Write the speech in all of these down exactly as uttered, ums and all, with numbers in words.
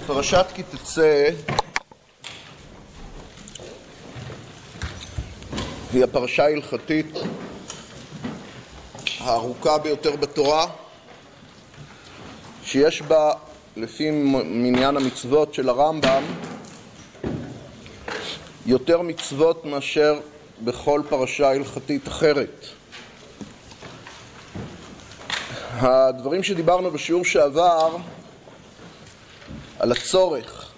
פרשת כי תצא היא הפרשה ההלכתית הארוכה ביותר בתורה, שיש בה, לפי מניין המצוות של הרמב"ם, יותר מצוות מאשר בכל פרשה הלכתית אחרת. הדברים שדיברנו בשיעור שעבר על הצורך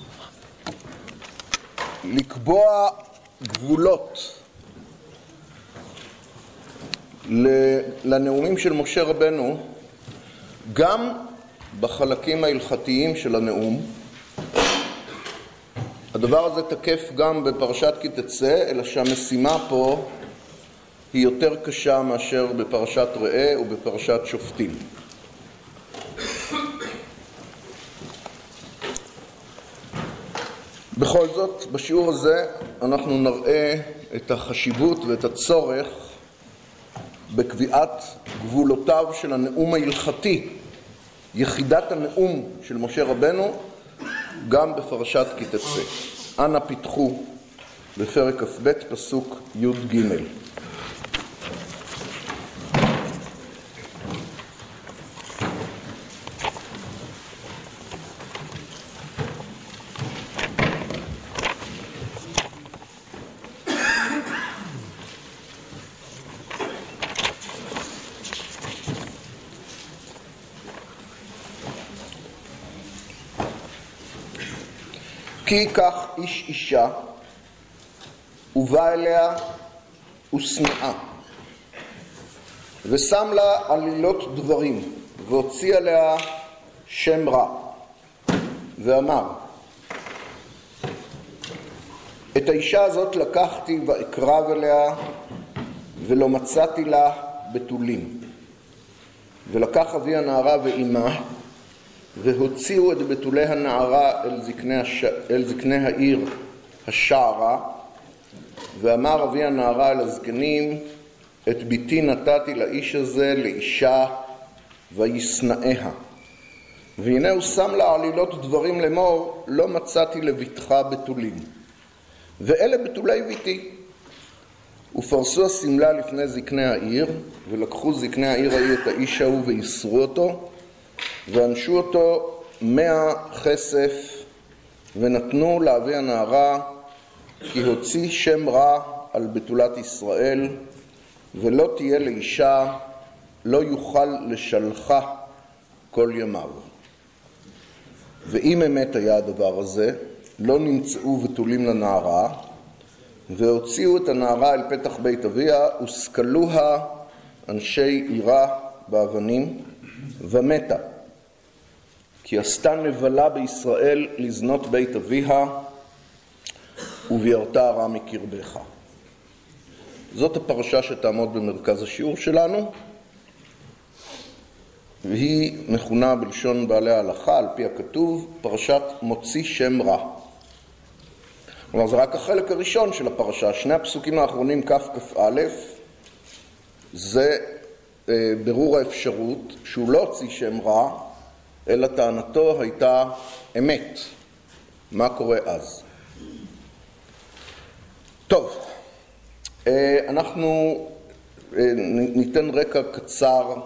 לקבוע גבולות לנאומים של משה רבנו, גם בחלקים ההלכתיים של הנאום. הדבר הזה תקף גם בפרשת כי תצא, אלא שהמשימה פה היא יותר קשה מאשר בפרשת ראה ובפרשת שופטים. בכל זאת, בשיעור הזה אנחנו נראה את החשיבות ואת הצורך בקביעת גבולותיו של הנאום ההלכתי, יחידת הנאום של משה רבנו, גם בפרשת כי תצא. אנא פיתחו בפרק כ"ב פסוק י' ג'. כי ייקח איש אישה ובא אליה ושנאה ושם לה עלילות דברים והוציא עליה שם רע ואמר, את האישה הזאת לקחתי ואקרב אליה ולא מצאתי לה בתולים. ולקח אבי הנערה ואימה והוציאו את בתולי הנערה אל זקני, הש... אל זקני העיר השערה, ואמר אבי הנערה אל הזקנים, את ביתי נתתי לאיש הזה לאישה וישנאיה. והנה הוא שם לה עלילות דברים לאמור, לא מצאתי לביתך בתולים. ואלה בתולי ביתי. ופרסו הסמלה לפני זקני העיר, ולקחו זקני העיר ההיא את האיש ההוא ויסרו אותו, ואנשו אותו מאה כסף, ונתנו לאבי הנערה, כי הוציא שם רע על בתולת ישראל, ולא תהיה לאישה, לא יוכל לשלחה כל ימיו. ואם אמת היה הדבר הזה, לא נמצאו בתולים לנערה, והוציאו את הנערה אל פתח בית אביה, וסקלוה אנשי עירה באבנים, ומתה. כי עשתה נבלה בישראל לזנות בית אביה, וביארתה הרע מקרבך. זאת הפרשה שתעמוד במרכז השיעור שלנו, והיא מכונה בלשון בעלי ההלכה, על פי הכתוב, פרשת מוציא שם רע. כלומר, זה רק החלק הראשון של הפרשה. שני הפסוקים האחרונים, כף כף א', זה אה, ברור האפשרות שהוא לא הוציא שם רע, אלא טענתו הייתה אמת. מה קורה אז? טוב, אנחנו ניתן רקע קצר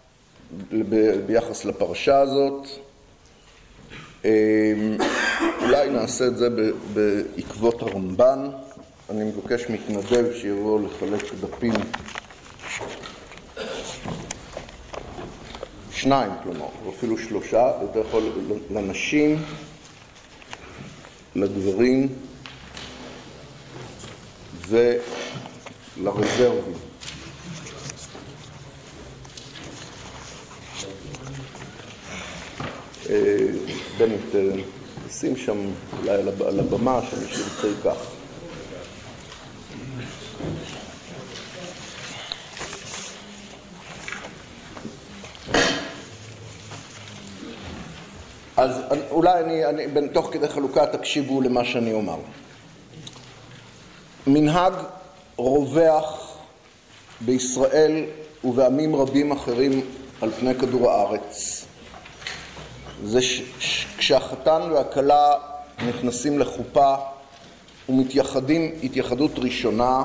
ביחס לפרשה הזאת. אולי נעשה את זה בעקבות הרמב"ן. אני מבקש מתנדב שיבוא לחלק דפים. שניים, כלומר, או אפילו שלושה, אתה יכול לנשים, לגברים ולרזרבים. בני, תשים שם אולי על הבמה שמי שירצה ייקח. אז אולי אני, אני, תוך כדי חלוקה תקשיבו למה שאני אומר. מנהג רווח בישראל ובעמים רבים אחרים על פני כדור הארץ זה ש... ש... כשהחתן והכלה נכנסים לחופה ומתייחדים התייחדות ראשונה,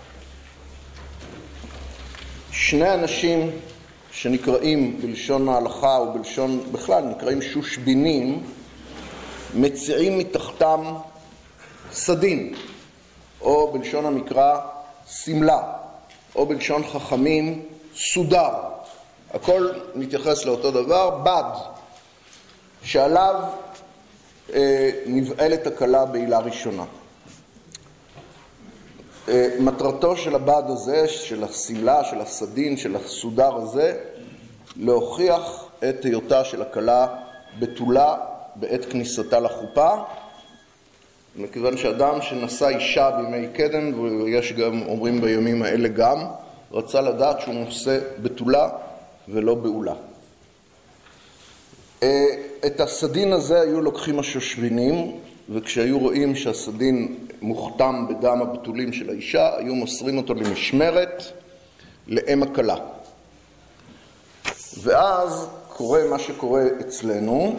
שני אנשים שנקראים בלשון ההלכה ובלשון בכלל נקראים שושבינים, מציעים מתחתם סדין, או בלשון המקרא סמלה, או בלשון חכמים סודר. הכל מתייחס לאותו דבר, בד, שעליו אה, נבעלת הכלה בעילה ראשונה. אה, מטרתו של הבד הזה, של הסמלה, של הסדין, של הסודר הזה, להוכיח את היותה של הכלה בתולה בעת כניסתה לחופה, מכיוון שאדם שנשא אישה בימי קדם, ויש גם אומרים בימים האלה גם, רצה לדעת שהוא נושא בתולה ולא בעולה. את הסדין הזה היו לוקחים השושבינים, וכשהיו רואים שהסדין מוכתם בדם הבתולים של האישה, היו מוסרים אותו למשמרת לאם הכלה. ואז קורה מה שקורה אצלנו,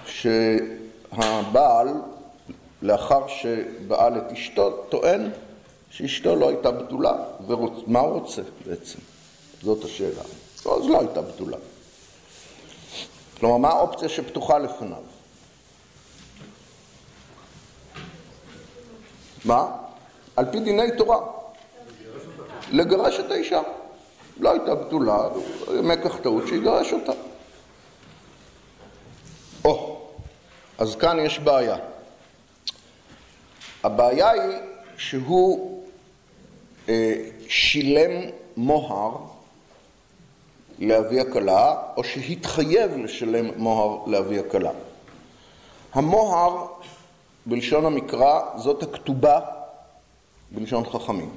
שהבעל, לאחר שבעל את אשתו, טוען שאשתו לא הייתה בתולה, ומה הוא רוצה בעצם? זאת השאלה. אז לא הייתה בתולה. כלומר, מה האופציה שפתוחה לפניו? מה? על פי דיני תורה. לגרש את האישה. לא הייתה בתולה, מקח טעות שיגרש אותה. או, אז כאן יש בעיה. הבעיה היא שהוא אה, שילם מוהר לאבי הכלה, או שהתחייב לשלם מוהר לאבי הכלה. המוהר, בלשון המקרא, זאת הכתובה בלשון חכמים.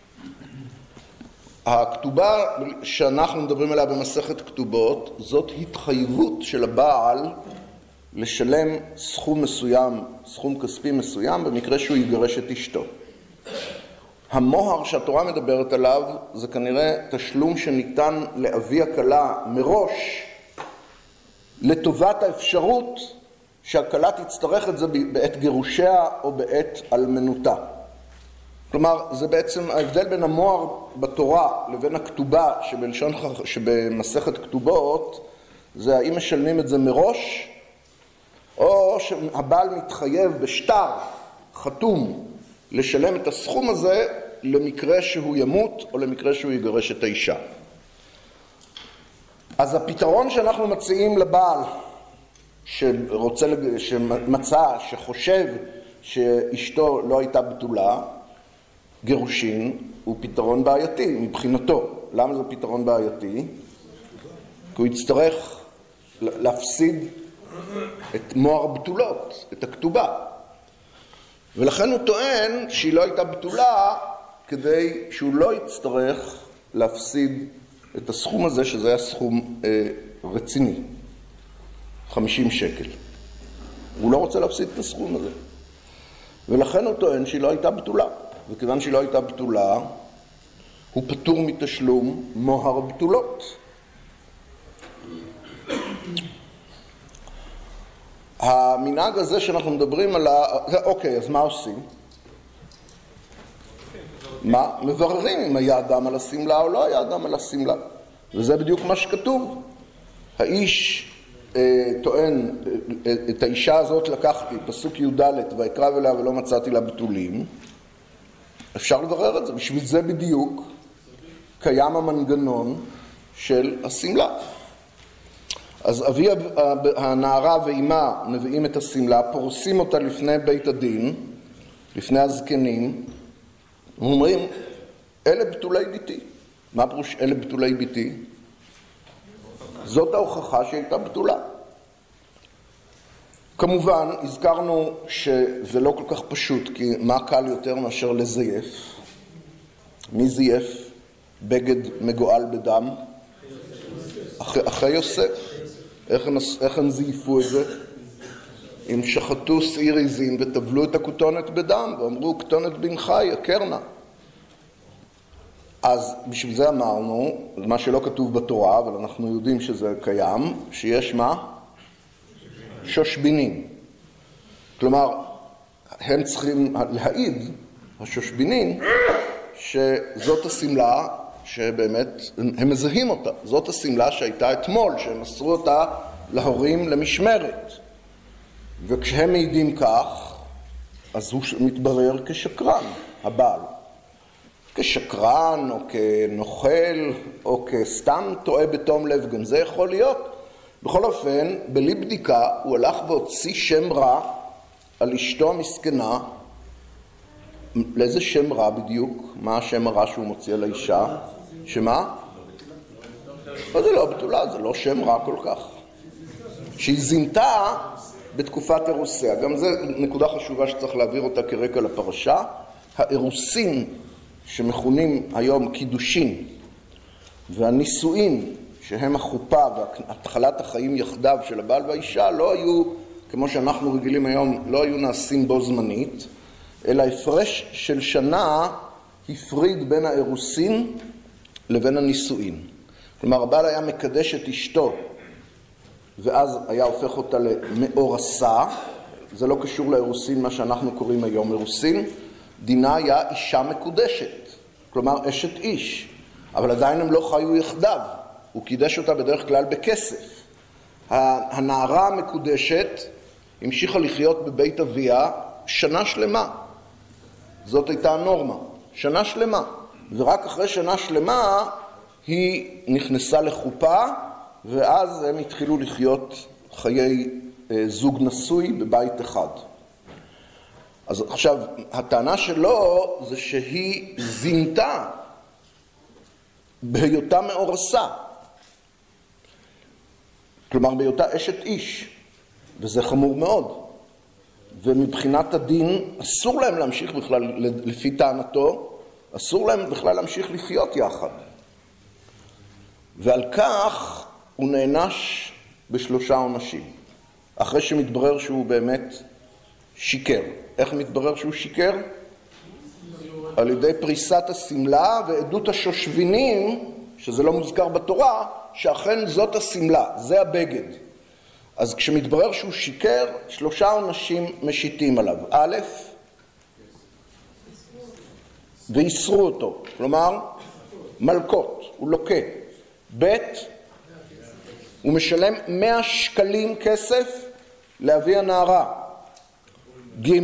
הכתובה שאנחנו מדברים עליה במסכת כתובות, זאת התחייבות של הבעל לשלם סכום מסוים, סכום כספי מסוים, במקרה שהוא יגרש את אשתו. המוהר שהתורה מדברת עליו, זה כנראה תשלום שניתן לאבי הכלה מראש, לטובת האפשרות שהכלה תצטרך את זה בעת גירושיה או בעת אלמנותה. כלומר, זה בעצם ההבדל בין המוהר בתורה לבין הכתובה שבלשון, שבמסכת כתובות, זה האם משלמים את זה מראש, או שהבעל מתחייב בשטר חתום לשלם את הסכום הזה למקרה שהוא ימות או למקרה שהוא יגרש את האישה. אז הפתרון שאנחנו מציעים לבעל שרוצה, שמצא, שחושב שאשתו לא הייתה בתולה, גירושין, הוא פתרון בעייתי מבחינתו. למה זה פתרון בעייתי? כי הוא יצטרך להפסיד את מוהר הבתולות, את הכתובה. ולכן הוא טוען שהיא לא הייתה בתולה כדי שהוא לא יצטרך להפסיד את הסכום הזה, שזה היה סכום אה, רציני, חמישים שקל. הוא לא רוצה להפסיד את הסכום הזה. ולכן הוא טוען שהיא לא הייתה בתולה. וכיוון שהיא לא הייתה בתולה, הוא פטור מתשלום מוהר הבתולות. המנהג הזה שאנחנו מדברים על ה... אוקיי, אז מה עושים? מה? מבררים אם היה אדם על הסמלה או לא היה אדם על הסמלה. וזה בדיוק מה שכתוב. האיש אה, טוען, אה, את האישה הזאת לקחתי, פסוק י"ד, ויקרב אליה ולא מצאתי לה בתולים. אפשר לברר את זה. בשביל זה בדיוק קיים המנגנון של הסמלה. אז אבי הנערה ואימה מביאים את הסמלה, פורסים אותה לפני בית הדין, לפני הזקנים, ואומרים, אלה בתולי ביתי. מה פירוש אלה בתולי ביתי? זאת ההוכחה שהייתה בתולה. כמובן, הזכרנו שזה לא כל כך פשוט, כי מה קל יותר מאשר לזייף? מי זייף בגד מגואל בדם? אחרי, אחרי יוסף. איך הם, איך הם זייפו את זה? הם שחטו שעיר עזים וטבלו את הכותונת בדם, ואמרו, כתונת בנך יקר נא. אז בשביל זה אמרנו, מה שלא כתוב בתורה, אבל אנחנו יודעים שזה קיים, שיש מה? שושבינים. כלומר, הם צריכים להעיד, השושבינים, שזאת הסמלה שבאמת, הם מזהים אותה. זאת הסמלה שהייתה אתמול, שהם מסרו אותה להורים למשמרת. וכשהם מעידים כך, אז הוא מתברר כשקרן, הבעל. כשקרן, או כנוכל, או כסתם טועה בתום לב, גם זה יכול להיות. בכל אופן, בלי בדיקה, הוא הלך והוציא שם רע על אשתו המסכנה. לאיזה שם רע בדיוק? מה השם הרע שהוא מוציא על האישה? שמה? לא, זה לא בתולה, זה לא שם רע כל כך. שהיא זינתה בתקופת אירוסיה. גם זו נקודה חשובה שצריך להעביר אותה כרקע לפרשה. האירוסין שמכונים היום קידושין והנישואין שהם החופה והתחלת החיים יחדיו של הבעל והאישה לא היו, כמו שאנחנו רגילים היום, לא היו נעשים בו זמנית, אלא הפרש של שנה הפריד בין האירוסין לבין הנישואין. כלומר, הבעל היה מקדש את אשתו ואז היה הופך אותה למאורסה. זה לא קשור לאירוסין, מה שאנחנו קוראים היום אירוסין. דינה היה אישה מקודשת, כלומר אשת איש, אבל עדיין הם לא חיו יחדיו. הוא קידש אותה בדרך כלל בכסף. הנערה המקודשת המשיכה לחיות בבית אביה שנה שלמה. זאת הייתה הנורמה, שנה שלמה. ורק אחרי שנה שלמה היא נכנסה לחופה, ואז הם התחילו לחיות חיי זוג נשוי בבית אחד. אז עכשיו, הטענה שלו זה שהיא זינתה בהיותה מאורסה. כלומר, בהיותה אשת איש, וזה חמור מאוד. ומבחינת הדין, אסור להם להמשיך בכלל, לפי טענתו, אסור להם בכלל להמשיך לחיות יחד. ועל כך הוא נענש בשלושה עונשים, אחרי שמתברר שהוא באמת שיקר. איך מתברר שהוא שיקר? על ידי פריסת הסמלה ועדות השושבינים, שזה לא מוזכר בתורה, שאכן זאת הסמלה, זה הבגד. אז כשמתברר שהוא שיקר, שלושה עונשים משיתים עליו. א', ויסרו אותו, כלומר, מלקות, הוא לוקה. ב', הוא משלם מאה שקלים כסף לאבי הנערה. ג',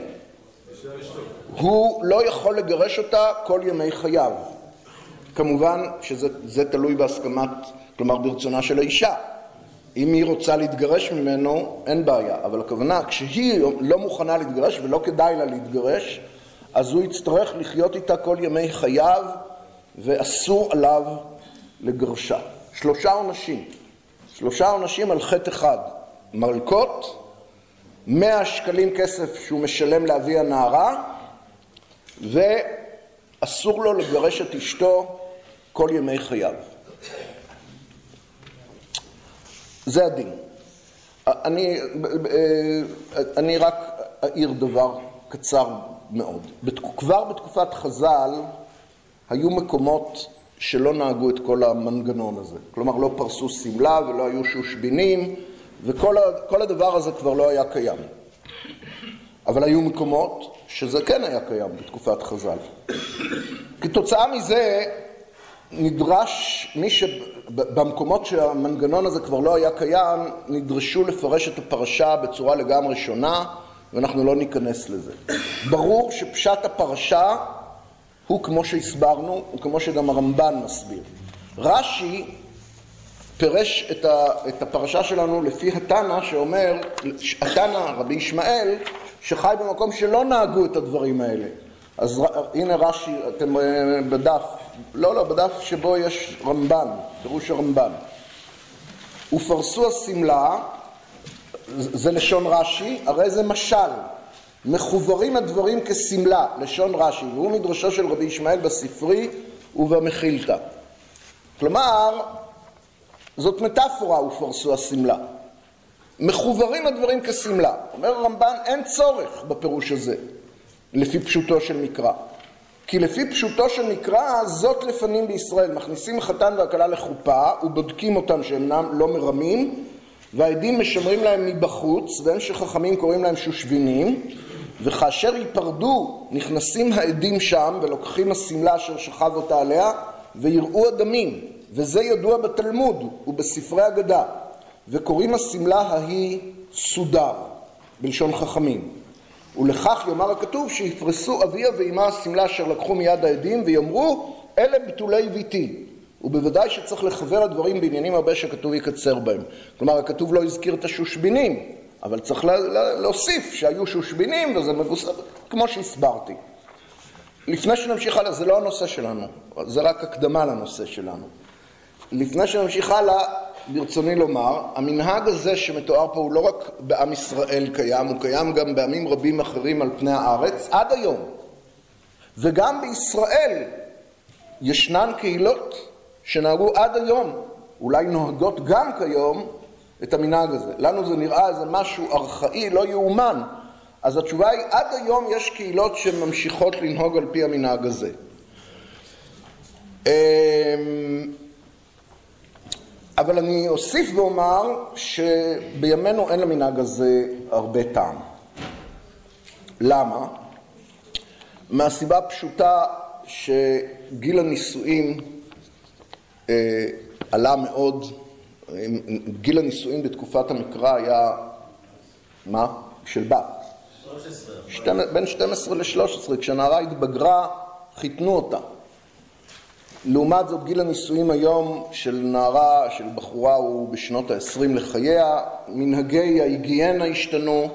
הוא לא יכול לגרש אותה כל ימי חייו. כמובן שזה זה תלוי בהסכמת, כלומר ברצונה של האישה. אם היא רוצה להתגרש ממנו, אין בעיה. אבל הכוונה, כשהיא לא מוכנה להתגרש ולא כדאי לה להתגרש, אז הוא יצטרך לחיות איתה כל ימי חייו, ואסור עליו לגרשה. שלושה עונשים. שלושה עונשים על חטא אחד. מלקות, מאה שקלים כסף שהוא משלם לאבי הנערה, ואסור לו לגרש את אשתו כל ימי חייו. זה הדין. אני, אני רק אעיר דבר קצר מאוד. כבר בתקופת חז"ל היו מקומות שלא נהגו את כל המנגנון הזה. כלומר, לא פרסו סמלה ולא היו שושבינים, וכל כל הדבר הזה כבר לא היה קיים. אבל היו מקומות שזה כן היה קיים בתקופת חז"ל. כתוצאה מזה נדרש, מי שבמקומות שהמנגנון הזה כבר לא היה קיים, נדרשו לפרש את הפרשה בצורה לגמרי שונה, ואנחנו לא ניכנס לזה. ברור שפשט הפרשה הוא כמו שהסברנו, הוא כמו שגם הרמב"ן מסביר. רש"י פירש את, ה, את הפרשה שלנו לפי התנא שאומר, התנא, רבי ישמעאל, שחי במקום שלא נהגו את הדברים האלה. אז הנה רש"י, אתם בדף, לא, לא, בדף שבו יש רמב"ן, פירוש הרמב"ן. ופרסו הסמלה, זה לשון רש"י, הרי זה משל. מחוברים הדברים כסמלה, לשון רש"י, והוא מדרשו של רבי ישמעאל בספרי ובמחילתא. כלומר, זאת מטאפורה, ופרסו הסמלה. מחוברים הדברים כסמלה. אומר הרמב"ן, אין צורך בפירוש הזה, לפי פשוטו של מקרא. כי לפי פשוטו של מקרא, זאת לפנים בישראל. מכניסים חתן והכלה לחופה, ובודקים אותם שאינם לא מרמים, והעדים משמרים להם מבחוץ, והם שחכמים קוראים להם שושבינים, וכאשר ייפרדו נכנסים העדים שם ולוקחים הסמלה אשר שכב אותה עליה ויראו הדמים, וזה ידוע בתלמוד ובספרי אגדה, וקוראים הסמלה ההיא סודר בלשון חכמים. ולכך יאמר הכתוב שיפרסו אביה ואמה הסמלה אשר לקחו מיד העדים ויאמרו אלה ביטולי ביתי. ובוודאי שצריך לחבר הדברים בעניינים הרבה שכתוב יקצר בהם. כלומר הכתוב לא הזכיר את השושבינים, אבל צריך להוסיף שהיו שושבינים, וזה מבוסס כמו שהסברתי. לפני שנמשיך הלאה, זה לא הנושא שלנו, זה רק הקדמה לנושא שלנו. לפני שנמשיך הלאה, ברצוני לומר, המנהג הזה שמתואר פה הוא לא רק בעם ישראל קיים, הוא קיים גם בעמים רבים אחרים על פני הארץ, עד היום. וגם בישראל ישנן קהילות שנהגו עד היום, אולי נוהגות גם כיום, את המנהג הזה. לנו זה נראה איזה משהו ארכאי, לא יאומן. אז התשובה היא, עד היום יש קהילות שממשיכות לנהוג על פי המנהג הזה. אבל אני אוסיף ואומר שבימינו אין למנהג הזה הרבה טעם. למה? מהסיבה הפשוטה שגיל הנישואים אה, עלה מאוד. גיל הנישואים בתקופת המקרא היה, מה? של בת. שלוש עשרה. בין שתים עשרה ל-שלוש עשרה, כשנערה התבגרה, חיתנו אותה. לעומת זאת, גיל הנישואים היום של נערה, של בחורה, הוא בשנות ה-עשרים לחייה, מנהגי ההיגיינה השתנו.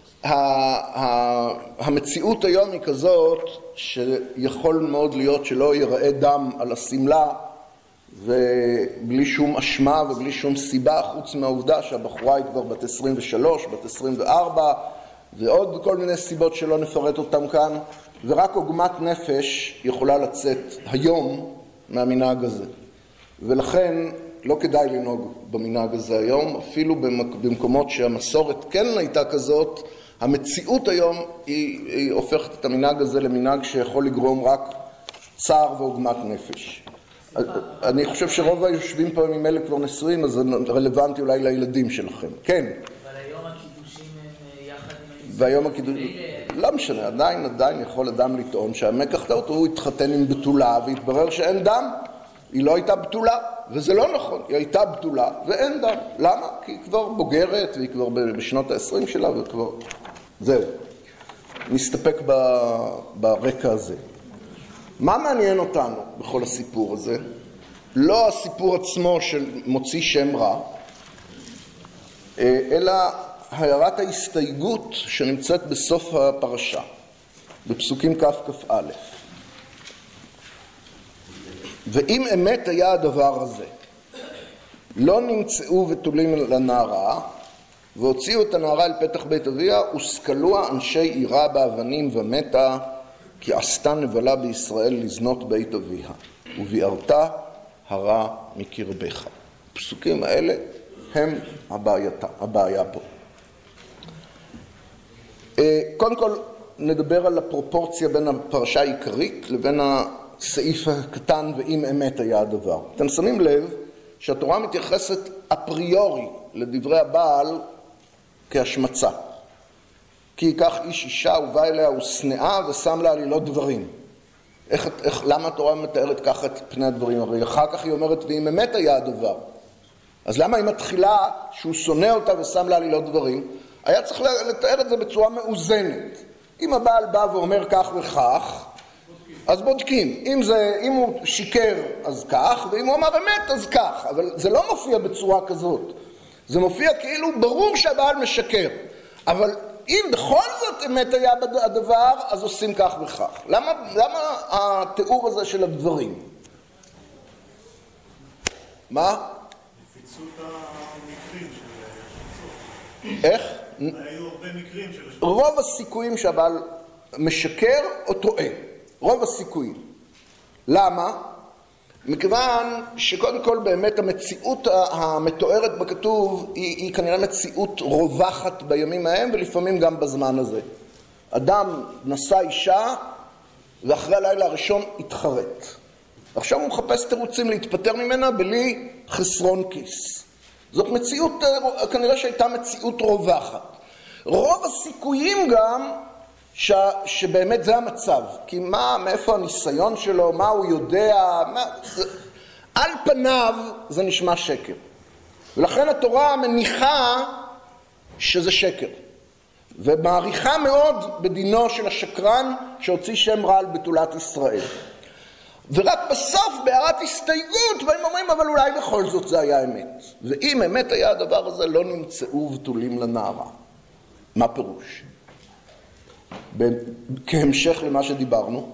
המציאות היום היא כזאת שיכול מאוד להיות שלא ייראה דם על הסמלה, ובלי שום אשמה ובלי שום סיבה, חוץ מהעובדה שהבחורה היא כבר בת עשרים ושלוש, בת עשרים וארבע, ועוד כל מיני סיבות שלא נפרט אותם כאן, ורק עוגמת נפש יכולה לצאת היום מהמנהג הזה. ולכן לא כדאי לנהוג במנהג הזה היום, אפילו במקומות שהמסורת כן הייתה כזאת, המציאות היום היא, היא הופכת את המנהג הזה למנהג שיכול לגרום רק צער ועוגמת נפש. אני חושב שרוב היושבים פה ממילא כבר נשואים, אז זה רלוונטי אולי לילדים שלכם. כן. אבל היום הקידושים הם יחד עם הנישואים. והיום הקידושים, לא משנה, עדיין, עדיין יכול אדם לטעון שהמקח טעות, הוא התחתן עם בתולה, והתברר שאין דם. היא לא הייתה בתולה, וזה לא נכון, היא הייתה בתולה ואין דם. למה? כי היא כבר בוגרת, והיא כבר בשנות ה-עשרים שלה, וכבר... זהו. נסתפק ברקע הזה. מה מעניין אותנו בכל הסיפור הזה? לא הסיפור עצמו של מוציא שם רע, אלא הערת ההסתייגות שנמצאת בסוף הפרשה, בפסוקים כ' כ' א'. ואם אמת היה הדבר הזה, לא נמצאו בתולים לנערה, והוציאו את הנערה אל פתח בית אביה, וסקלוה אנשי עירה באבנים ומתה, כי עשתה נבלה בישראל לזנות בית אביה, וביארתה הרע מקרבך. הפסוקים האלה הם הבעייתה, הבעיה פה. קודם כל נדבר על הפרופורציה בין הפרשה העיקרית לבין הסעיף הקטן ואם אמת היה הדבר. אתם שמים לב שהתורה מתייחסת אפריורי לדברי הבעל כהשמצה. כי ייקח איש אישה ובא אליה ושנאה ושם לה עלילות דברים. איך, איך, למה התורה מתארת ככה את פני הדברים? הרי אחר כך היא אומרת ואם אמת היה הדבר. אז למה היא מתחילה שהוא שונא אותה ושם לה עלילות דברים? היה צריך לתאר את זה בצורה מאוזנת. אם הבעל בא ואומר כך וכך, אז בודקים. אם, זה, אם הוא שיקר אז כך, ואם הוא אמר אמת אז כך. אבל זה לא מופיע בצורה כזאת. זה מופיע כאילו ברור שהבעל משקר. אבל אם בכל זאת אמת היה הדבר, אז עושים כך וכך. למה, למה התיאור הזה של הדברים? מה? נפיצות המקרים של... איך? היו הרבה מקרים של... רוב הסיכויים שהבעל משקר או טועה. רוב הסיכויים. למה? מכיוון שקודם כל באמת המציאות המתוארת בכתוב היא, היא כנראה מציאות רווחת בימים ההם ולפעמים גם בזמן הזה. אדם נשא אישה ואחרי הלילה הראשון התחרט. עכשיו הוא מחפש תירוצים להתפטר ממנה בלי חסרון כיס. זאת מציאות, כנראה שהייתה מציאות רווחת. רוב הסיכויים גם ש, שבאמת זה המצב. כי מה, מאיפה הניסיון שלו, מה הוא יודע, מה, זה, על פניו זה נשמע שקר. ולכן התורה מניחה שזה שקר. ומעריכה מאוד בדינו של השקרן שהוציא שם רע על בתולת ישראל. ורק בסוף בהערת הסתייגות והם אומרים אבל אולי בכל זאת זה היה אמת. ואם אמת היה הדבר הזה לא נמצאו בתולים לנערה. מה פירוש? כהמשך למה שדיברנו,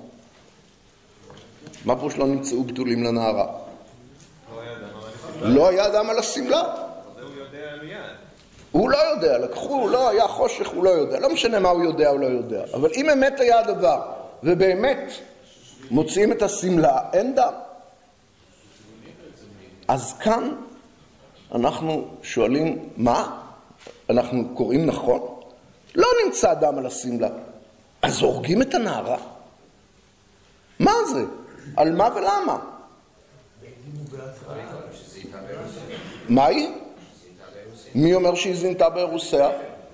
מה פירוש לא נמצאו בתולים לנערה? לא היה דם על הסמלה. הוא לא יודע, לקחו, לא היה חושך, הוא לא יודע. לא משנה מה הוא יודע או לא יודע. אבל אם אמת היה הדבר, ובאמת מוציאים את הסמלה, אין דם. אז כאן אנחנו שואלים, מה? אנחנו קוראים נכון? לא נמצא דם על הסמלה. אז הורגים את הנערה? מה זה? על מה ולמה? מה היא? מי אומר שהיא זינתה באירוסיה?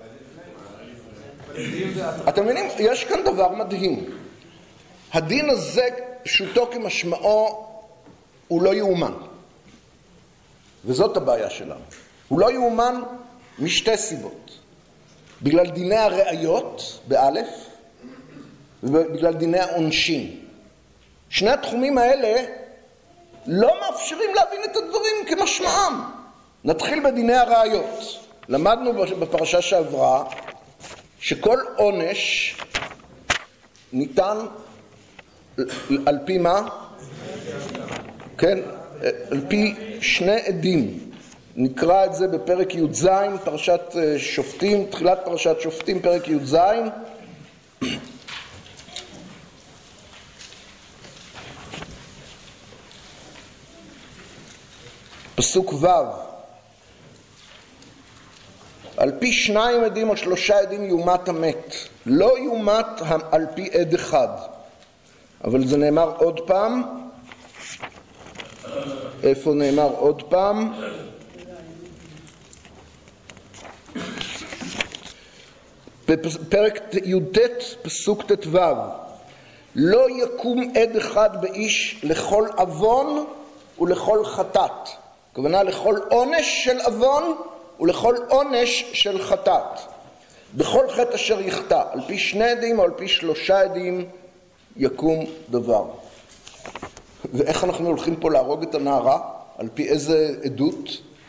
אתם מבינים? יש כאן דבר מדהים. הדין הזה, פשוטו כמשמעו, הוא לא יאומן. וזאת הבעיה שלנו. הוא לא יאומן משתי סיבות. בגלל דיני הראיות, באלף, ובגלל דיני העונשין. שני התחומים האלה לא מאפשרים להבין את הדברים כמשמעם. נתחיל בדיני הראיות. למדנו בפרשה שעברה שכל עונש ניתן על פי מה? כן, על פי שני עדים. נקרא את זה בפרק י' ז', פרשת שופטים, תחילת פרשת שופטים, פרק י' ז'. פסוק ו'. על פי שניים עדים או שלושה עדים יומת המת. לא יומת על פי עד אחד. אבל זה נאמר עוד פעם. איפה נאמר עוד פעם? בפרק י"ט פסוק ט"ו. לא יקום עד אחד באיש לכל עוון ולכל חטאת. הכוונה לכל עונש של עוון ולכל עונש של חטאת. בכל חטא אשר יחטא, על פי שני עדים או על פי שלושה עדים יקום דבר. ואיך אנחנו הולכים פה להרוג את הנערה? על פי איזה עדות?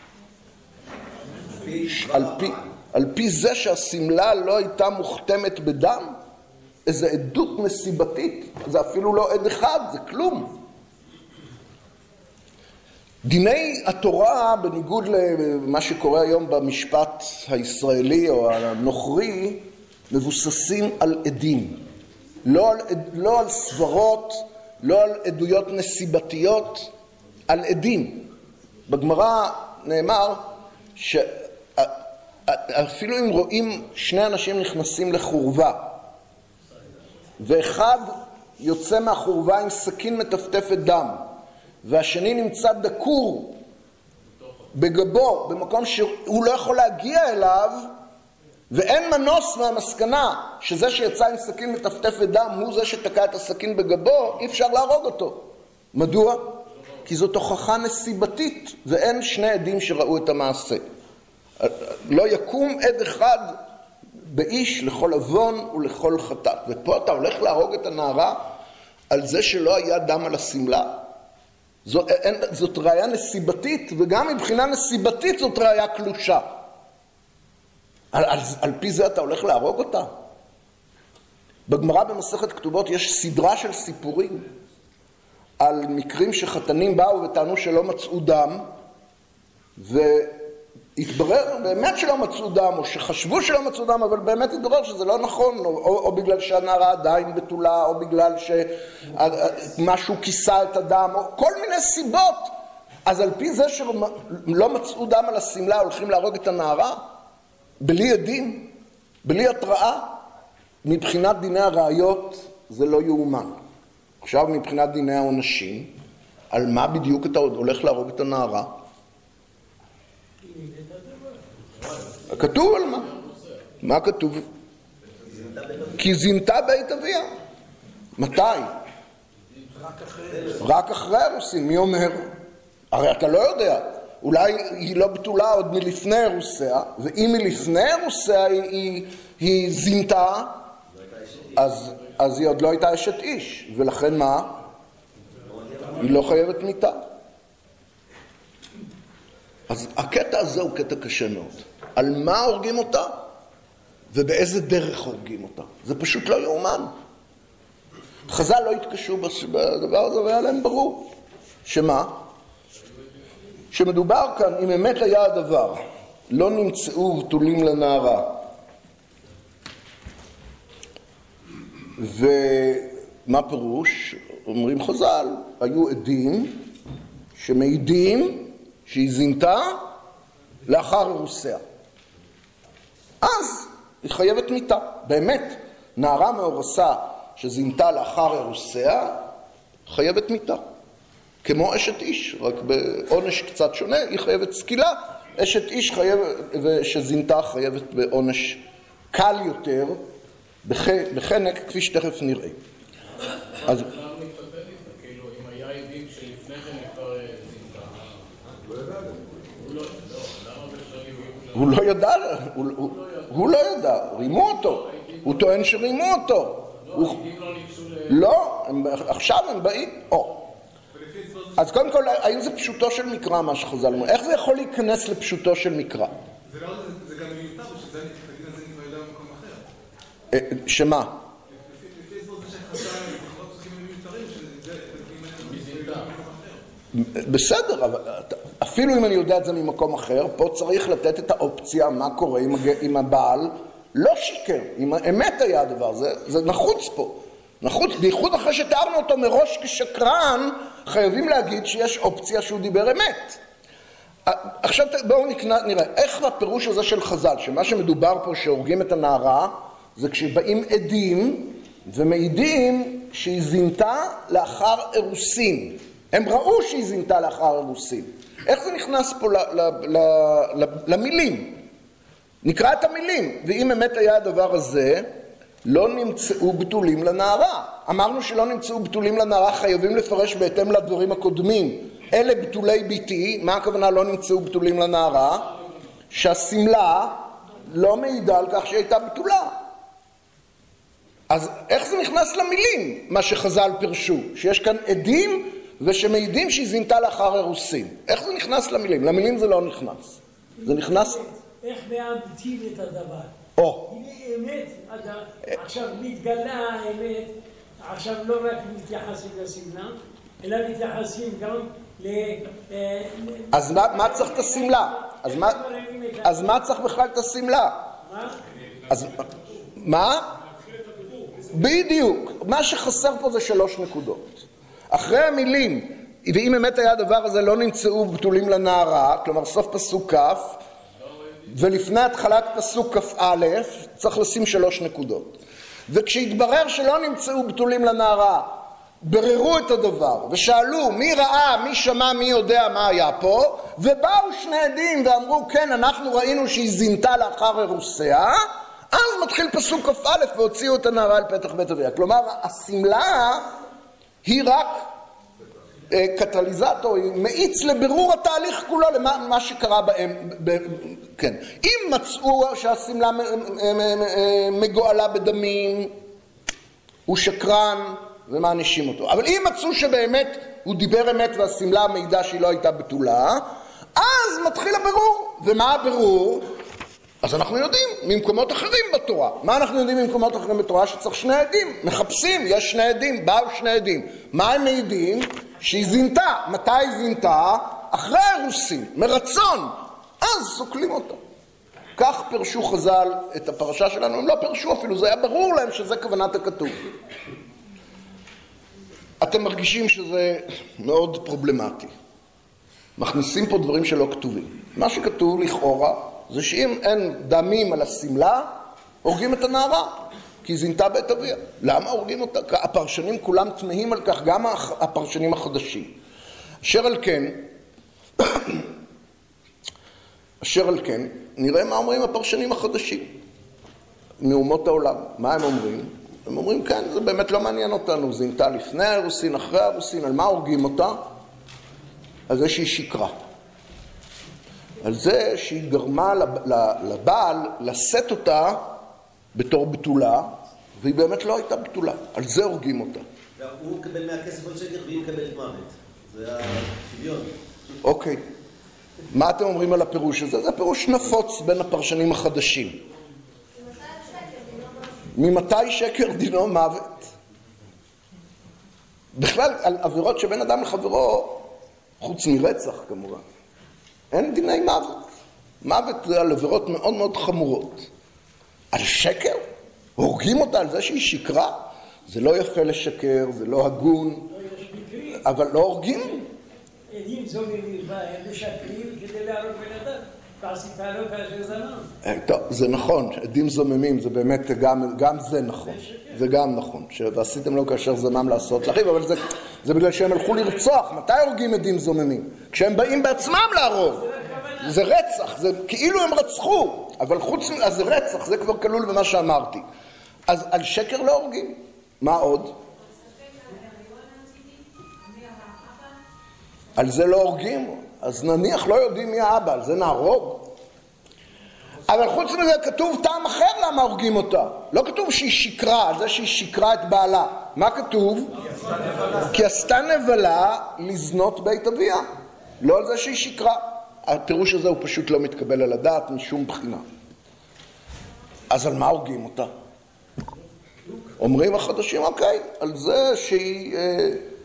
על פי, על פי זה שהסמלה לא הייתה מוכתמת בדם? איזו עדות נסיבתית. זה אפילו לא עד אחד, זה כלום. דיני התורה, בניגוד למה שקורה היום במשפט הישראלי או הנוכרי, מבוססים על עדים. לא על, לא על סברות, לא על עדויות נסיבתיות, על עדים. בגמרא נאמר שאפילו אם רואים שני אנשים נכנסים לחורבה, ואחד יוצא מהחורבה עם סכין מטפטפת דם, והשני נמצא דקור בגבו, במקום שהוא לא יכול להגיע אליו, ואין מנוס מהמסקנה שזה שיצא עם סכין מטפטפת דם הוא זה שתקע את הסכין בגבו, אי אפשר להרוג אותו. מדוע? כי זאת הוכחה נסיבתית, ואין שני עדים שראו את המעשה. לא יקום עד אחד באיש לכל עוון ולכל חטאת. ופה אתה הולך להרוג את הנערה על זה שלא היה דם על הסמלה. זאת, אין, זאת ראיה נסיבתית, וגם מבחינה נסיבתית זאת ראיה קלושה. על, על, על פי זה אתה הולך להרוג אותה. בגמרא במסכת כתובות יש סדרה של סיפורים על מקרים שחתנים באו וטענו שלא מצאו דם, והתברר באמת שלא מצאו דם, או שחשבו שלא מצאו דם, אבל באמת התברר שזה לא נכון, או, או, או בגלל שהנערה עדיין בתולה, או בגלל שמשהו כיסה את הדם, או כל מיני סיבות. אז על פי זה שלא מצאו דם על הסמלה, הולכים להרוג את הנערה, בלי עדים, בלי התראה. מבחינת דיני הראיות זה לא יאומן. עכשיו מבחינת דיני העונשים, על מה בדיוק אתה הולך להרוג את הנערה? אם כתוב על מה? מה כתוב? כי זינתה בית אביה. מתי? רק אחרי הרוסים. מי אומר? הרי אתה לא יודע. אולי היא לא בתולה עוד מלפני הרוסיה, ואם מלפני הרוסיה היא, היא, היא זינתה, אז, אז היא עוד לא הייתה אשת איש. ולכן מה? היא לא חייבת מיתה. אז הקטע הזה הוא קטע קשה מאוד. על מה הורגים אותה? ובאיזה דרך הורגים אותה. זה פשוט לא יאומן. חז"ל לא התקשו בדבר הזה, והיה להם ברור. שמה? שמדובר כאן, אם אמת היה הדבר, לא נמצאו בתולים לנערה. ומה פירוש? אומרים חז"ל, היו עדים שמעידים שהיא זינתה לאחר אירוסיה. אז היא חייבת מיתה. באמת, נערה מאורסה שזינתה לאחר אירוסיה, חייבת מיתה. כמו אשת איש, רק בעונש קצת שונה, היא חייבת סקילה. אשת איש חייבת, שזינתה חייבת בעונש קל יותר, בחנק, כפי שתכף נראה. אז... למה מתפתלת? כאילו, אם היה עדים שלפני כן כבר זינתה, הוא לא ידע. הוא לא ידע. למה בכלל הוא לא ידע, הוא לא ידע, רימו אותו. הוא טוען שרימו אותו. לא, העדים לא ניגשו ל... לא, עכשיו הם באים... אז קודם כל, האם זה פשוטו של מקרא מה שחז"ל אומרים? איך זה יכול להיכנס לפשוטו של מקרא? זה לא, זה גם מיותר, שזה הדין הזה כבר ידע במקום אחר. שמה? לפי הסבור זה שחז"ל, אנחנו לא צריכים מיותרים, שזה במקום אחר. בסדר, אבל אפילו אם אני יודע את זה ממקום אחר, פה צריך לתת את האופציה מה קורה עם הבעל לא שיקר, אם האמת היה הדבר, זה, זה נחוץ פה. נחוץ, בייחוד אחרי שתיארנו אותו מראש כשקרן, חייבים להגיד שיש אופציה שהוא דיבר אמת. עכשיו בואו נראה, איך הפירוש הזה של חז"ל, שמה שמדובר פה שהורגים את הנערה, זה כשבאים עדים ומעידים שהיא זינתה לאחר אירוסין. הם ראו שהיא זינתה לאחר אירוסין. איך זה נכנס פה ל, ל, ל, ל, למילים? נקרא את המילים, ואם אמת היה הדבר הזה, לא נמצאו בתולים לנערה. אמרנו שלא נמצאו בתולים לנערה, חייבים לפרש בהתאם לדברים הקודמים. אלה בתולי ביתי, מה הכוונה לא נמצאו בתולים לנערה? שהסמלה לא מעידה על כך שהיא הייתה בתולה. אז איך זה נכנס למילים, מה שחז"ל פרשו? שיש כאן עדים ושמעידים שהיא זינתה לאחר אירוסין. איך זה נכנס למילים? למילים זה לא נכנס. זה נכנס... איך מאמתים את הדבר? או. הנה אמת, עכשיו מתגלה האמת, עכשיו לא רק מתייחסים לסמלה, אלא מתייחסים גם ל... אז מה צריך את הסמלה? אז מה צריך בכלל את הסמלה? מה? אז מה? בדיוק. מה שחסר פה זה שלוש נקודות. אחרי המילים, ואם אמת היה הדבר הזה לא נמצאו בתולים לנערה, כלומר סוף פסוק כ', ולפני התחלת פסוק כ"א צריך לשים שלוש נקודות. וכשהתברר שלא נמצאו בתולים לנערה, בררו את הדבר ושאלו מי ראה, מי שמע, מי יודע מה היה פה, ובאו שני עדים ואמרו כן, אנחנו ראינו שהיא זינתה לאחר אירוסיה, אז מתחיל פסוק כ"א והוציאו את הנערה על פתח בית אביה. כלומר הסמלה היא רק קטליזטור, מאיץ לבירור התהליך כולו למה מה שקרה בהם. ב, כן. אם מצאו שהסמלה מגואלה בדמים, הוא שקרן ומענישים אותו. אבל אם מצאו שבאמת הוא דיבר אמת והסמלה מעידה שהיא לא הייתה בתולה, אז מתחיל הבירור. ומה הבירור? אז אנחנו יודעים ממקומות אחרים בתורה. מה אנחנו יודעים ממקומות אחרים בתורה? שצריך שני עדים. מחפשים, יש שני עדים, באו שני עדים. מה הם מעידים? שהיא זינתה. מתי היא זינתה? אחרי אירוסין, מרצון. אז סוקלים אותה. כך פרשו חז"ל את הפרשה שלנו. הם לא פרשו אפילו, זה היה ברור להם שזה כוונת הכתוב. אתם מרגישים שזה מאוד פרובלמטי. מכניסים פה דברים שלא כתובים. מה שכתוב לכאורה זה שאם אין דמים על הסמלה, הורגים את הנערה, כי היא זינתה בית אביה. למה הורגים אותה? הפרשנים כולם תמהים על כך, גם הפרשנים החדשים. אשר על כן, אשר על כן, נראה מה אומרים הפרשנים החדשים מאומות העולם. מה הם אומרים? הם אומרים, כן, זה באמת לא מעניין אותנו, זינתה לפני האירוסין, אחרי האירוסין, על מה הורגים אותה? על זה שהיא שקרה. על זה שהיא גרמה לבעל לשאת אותה בתור בתולה, והיא באמת לא הייתה בתולה. על זה הורגים אותה. והוא מקבל מהכסף על שקר והיא מקבלת מוות. זה השוויון. אוקיי. מה אתם אומרים על הפירוש הזה? זה פירוש נפוץ בין הפרשנים החדשים. ממתי שקר דינו מוות? בכלל, על עבירות שבין אדם לחברו, חוץ מרצח כמובן, אין דיני מוות. מוות זה על עבירות מאוד מאוד חמורות. על שקר? הורגים אותה על זה שהיא שקרה? זה לא יפה לשקר, זה לא הגון, אבל לא הורגים. עדים זוממים בהם משקרים כדי להרוג בן אדם, ועשית לו כאשר זמם. טוב, זה נכון, עדים זוממים, זה באמת גם, גם זה נכון. זה גם נכון, שעשיתם לו כאשר זמם לעשות לאחיו, אבל זה, זה בגלל שהם הלכו לרצוח. מתי הורגים עדים זוממים? כשהם באים בעצמם להרוג. זה רצח, זה כאילו הם רצחו, אבל חוץ מזה, אז זה רצח, זה כבר כלול במה שאמרתי. אז על שקר לא הורגים. מה עוד? על זה לא הורגים, אז נניח לא יודעים מי האבא, על זה נהרוג. אבל חוץ מזה כתוב טעם אחר למה הורגים אותה. לא כתוב שהיא שקרה, על זה שהיא שקרה את בעלה. מה כתוב? כי עשתה נבלה לזנות בית אביה. לא על זה שהיא שקרה. הפירוש הזה הוא פשוט לא מתקבל על הדעת משום בחינה. אז על מה הורגים אותה? אומרים החדשים, אוקיי, על זה שהיא אה,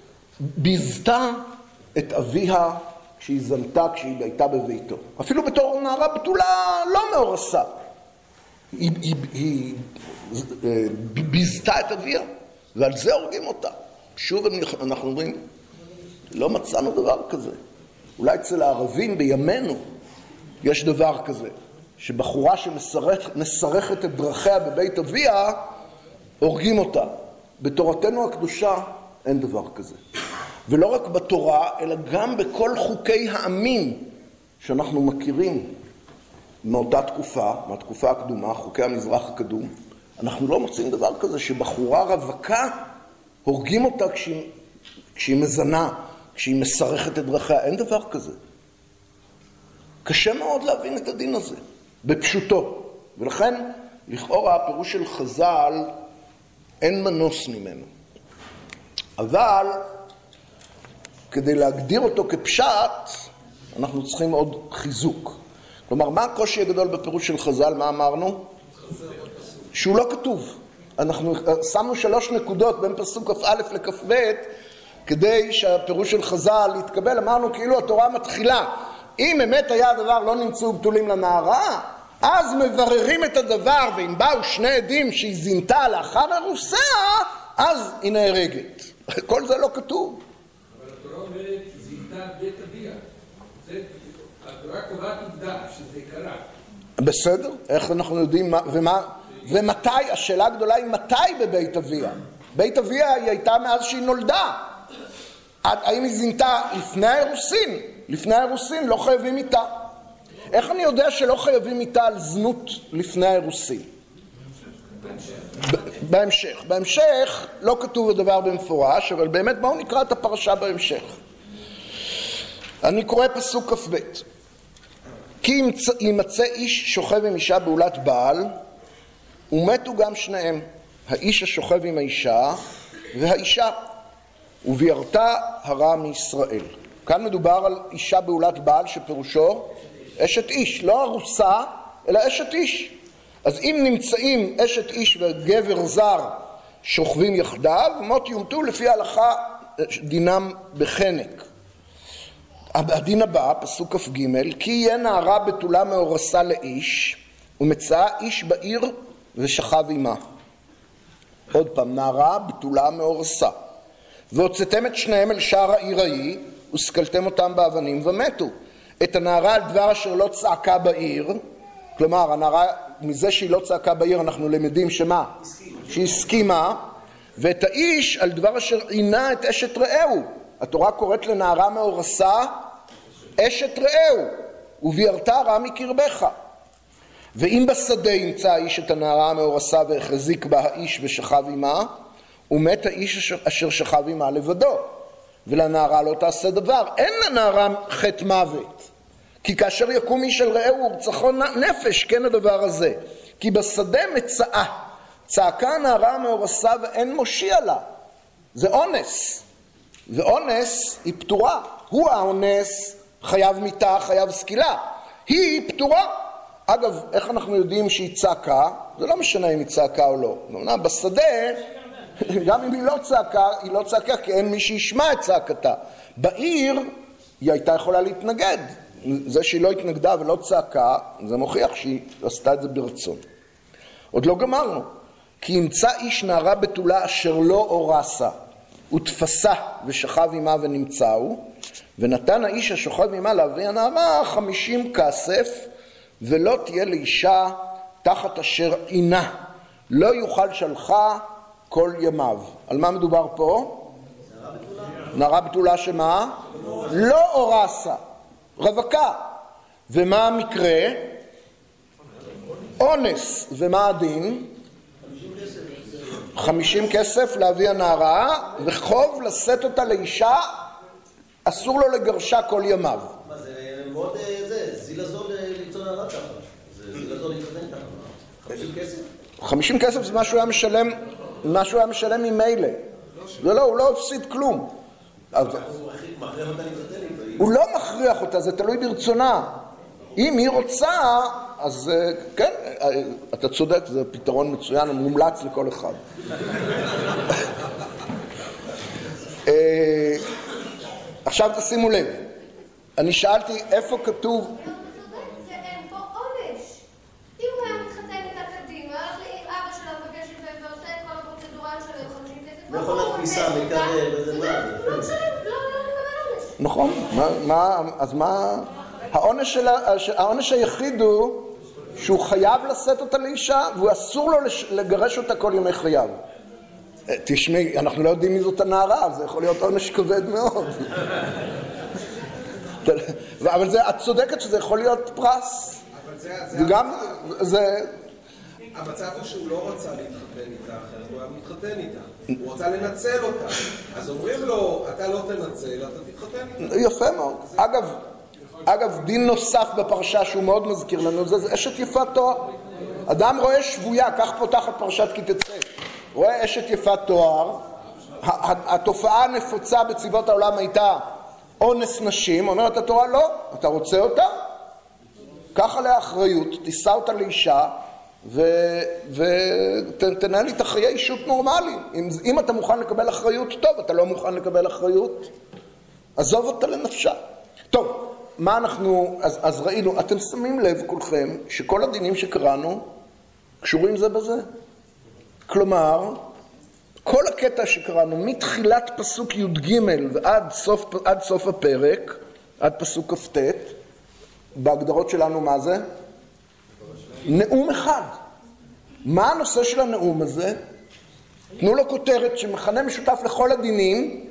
ביזתה את אביה כשהיא זנתה, כשהיא הייתה בביתו. אפילו בתור נערה בתולה לא מאורסה. היא, היא, היא אה, ביזתה את אביה, ועל זה הורגים אותה. שוב אנחנו אומרים, לא מצאנו דבר כזה. אולי אצל הערבים בימינו יש דבר כזה, שבחורה שמסרכת את דרכיה בבית אביה, הורגים אותה. בתורתנו הקדושה אין דבר כזה. ולא רק בתורה, אלא גם בכל חוקי העמים שאנחנו מכירים מאותה תקופה, מהתקופה הקדומה, חוקי המזרח הקדום, אנחנו לא מוצאים דבר כזה שבחורה רווקה הורגים אותה כשהיא, כשהיא מזנה, כשהיא מסרכת את דרכיה. אין דבר כזה. קשה מאוד להבין את הדין הזה, בפשוטו. ולכן, לכאורה, הפירוש של חז"ל אין מנוס ממנו. אבל, כדי להגדיר אותו כפשט, אנחנו צריכים עוד חיזוק. כלומר, מה הקושי הגדול בפירוש של חז"ל? מה אמרנו? שהוא לא כתוב. אנחנו שמנו שלוש נקודות בין פסוק כ"א לכ"ב, כדי שהפירוש של חז"ל יתקבל. אמרנו כאילו התורה מתחילה. אם אמת היה הדבר לא נמצאו בתולים לנערה, אז מבררים את הדבר, ואם באו שני עדים שהיא זינתה לאחר הרוסה, אז היא נהרגת. כל זה לא כתוב. אבל התורה אומרת זינתה בית אביה. התורה קובעת עובדה שזה קרה. בסדר, איך אנחנו יודעים מה, ומה, ומתי, השאלה הגדולה היא מתי בבית אביה. בית אביה היא הייתה מאז שהיא נולדה. האם היא זינתה לפני האירוסין? לפני האירוסין לא חייבים איתה. איך אני יודע שלא חייבים איתה על זנות לפני האירוסין? בהמשך. בהמשך לא כתוב הדבר במפורש, אבל באמת בואו נקרא את הפרשה בהמשך. אני קורא פסוק כ"ב. כי ימצא איש שוכב עם אישה בעולת בעל, ומתו גם שניהם, האיש השוכב עם האישה והאישה, ובירתה הרע מישראל. כאן מדובר על אישה בעולת בעל שפירושו אשת איש, לא ארוסה, אלא אשת איש. אז אם נמצאים אשת איש וגבר זר שוכבים יחדיו, מות יומתו לפי ההלכה דינם בחנק. הדין הבא, פסוק כ"ג, כי יהיה נערה בתולה מאורסה לאיש, ומצאה איש בעיר ושכב עמה. עוד פעם, נערה בתולה מאורסה. והוצאתם את שניהם אל שער העיר ההיא, וסקלתם אותם באבנים ומתו. את הנערה על דבר אשר לא צעקה בעיר, כלומר, הנערה, מזה שהיא לא צעקה בעיר, אנחנו למדים שמה? שהיא הסכימה, ואת האיש על דבר אשר עינה את אשת רעהו. התורה קוראת לנערה מאורסה אשת רעהו. וביערת רע מקרבך. ואם בשדה ימצא האיש את הנערה המאורסה והחזיק בה האיש ושכב עמה, ומת האיש אשר שכב עמה לבדו, ולנערה לא תעשה דבר. אין לנערה חטא מוות, כי כאשר יקום איש אל רעהו ורצחו נפש, כן הדבר הזה. כי בשדה מצאה, צעקה הנערה המאורסה ואין מושיע לה. זה אונס, ואונס היא פטורה. הוא האונס, חייב מיתה, חייב סקילה. היא פטורה. אגב, איך אנחנו יודעים שהיא צעקה? זה לא משנה אם היא צעקה או לא. בשדה, גם אם היא לא צעקה, היא לא צעקה כי אין מי שישמע את צעקתה. בעיר היא הייתה יכולה להתנגד. זה שהיא לא התנגדה ולא צעקה, זה מוכיח שהיא עשתה את זה ברצון. עוד לא גמרנו. כי ימצא איש נערה בתולה אשר לא אורסה, ותפסה ושכב עמה ונמצאו, ונתן האיש השוכב עמה להביא הנערה חמישים כסף, ולא תהיה לאישה תחת אשר עינה, לא יוכל שלחה כל ימיו. על מה מדובר פה? נערה בתולה. נערה בתולה שמה? לא אורסה, רווקה. ומה המקרה? אונס. ומה הדין? חמישים כסף להביא הנערה, וחוב לשאת אותה לאישה, אסור לו לגרשה כל ימיו. מה זה מאוד זה, זיל הזול ליצור נערה ככה. זה זיל הזול להתחתן ככה. חמישים כסף? חמישים כסף זה מה שהוא היה משלם, מה שהוא היה משלם ממילא. זה לא, הוא לא הפסיד כלום. הוא מכריח אותה להתחתן איתו. הוא לא מכריח אותה, זה תלוי ברצונה. אם היא רוצה, אז כן, אתה צודק, זה פתרון מצוין, מומלץ לכל אחד. עכשיו תשימו לב, אני שאלתי איפה כתוב... זה אין פה עונש. אם הוא היה מתחתן איתה קדימה, הלך לאבא שלה מבקש ועושה את כל הפרוצדורה של חמישים כסף, לא יכול להכניסה, מקרר, וזה מה? לא משלם, לא מקבל עונש. נכון, אז מה... העונש היחיד הוא שהוא חייב לשאת אותה לאישה, והוא אסור לו לגרש אותה כל ימי חייו. תשמעי, אנחנו לא יודעים מי זאת הנערה, זה יכול להיות עונש כבד מאוד. אבל זה, את צודקת שזה יכול להיות פרס. אבל זה... וגם, זה... המצב הוא שהוא לא רצה להתחתן איתה, אחרת הוא היה מתחתן איתה. הוא רצה לנצל אותה. אז אומרים לו, אתה לא תנצל, אתה תתחתן איתה. יפה מאוד. אגב, אגב, דין נוסף בפרשה שהוא מאוד מזכיר לנו, זה אשת יפת תואר. אדם רואה שבויה, כך פותחת פרשת כי תצא. רואה אשת יפת תואר, התופעה הנפוצה בצבאות העולם הייתה אונס נשים, אומרת התורה לא, אתה רוצה אותה? קח עליה אחריות, תישא אותה לאישה, ותנהל איתה חיי אישות נורמליים. אם, אם אתה מוכן לקבל אחריות, טוב, אתה לא מוכן לקבל אחריות, עזוב אותה לנפשה. טוב, מה אנחנו, אז, אז ראינו, אתם שמים לב כולכם שכל הדינים שקראנו קשורים זה בזה. כלומר, כל הקטע שקראנו מתחילת פסוק י' ג' ועד סוף, עד סוף הפרק, עד פסוק כ"ט, בהגדרות שלנו מה זה? נאום אחד. מה הנושא של הנאום הזה? תנו לו כותרת שמכנה משותף לכל הדינים,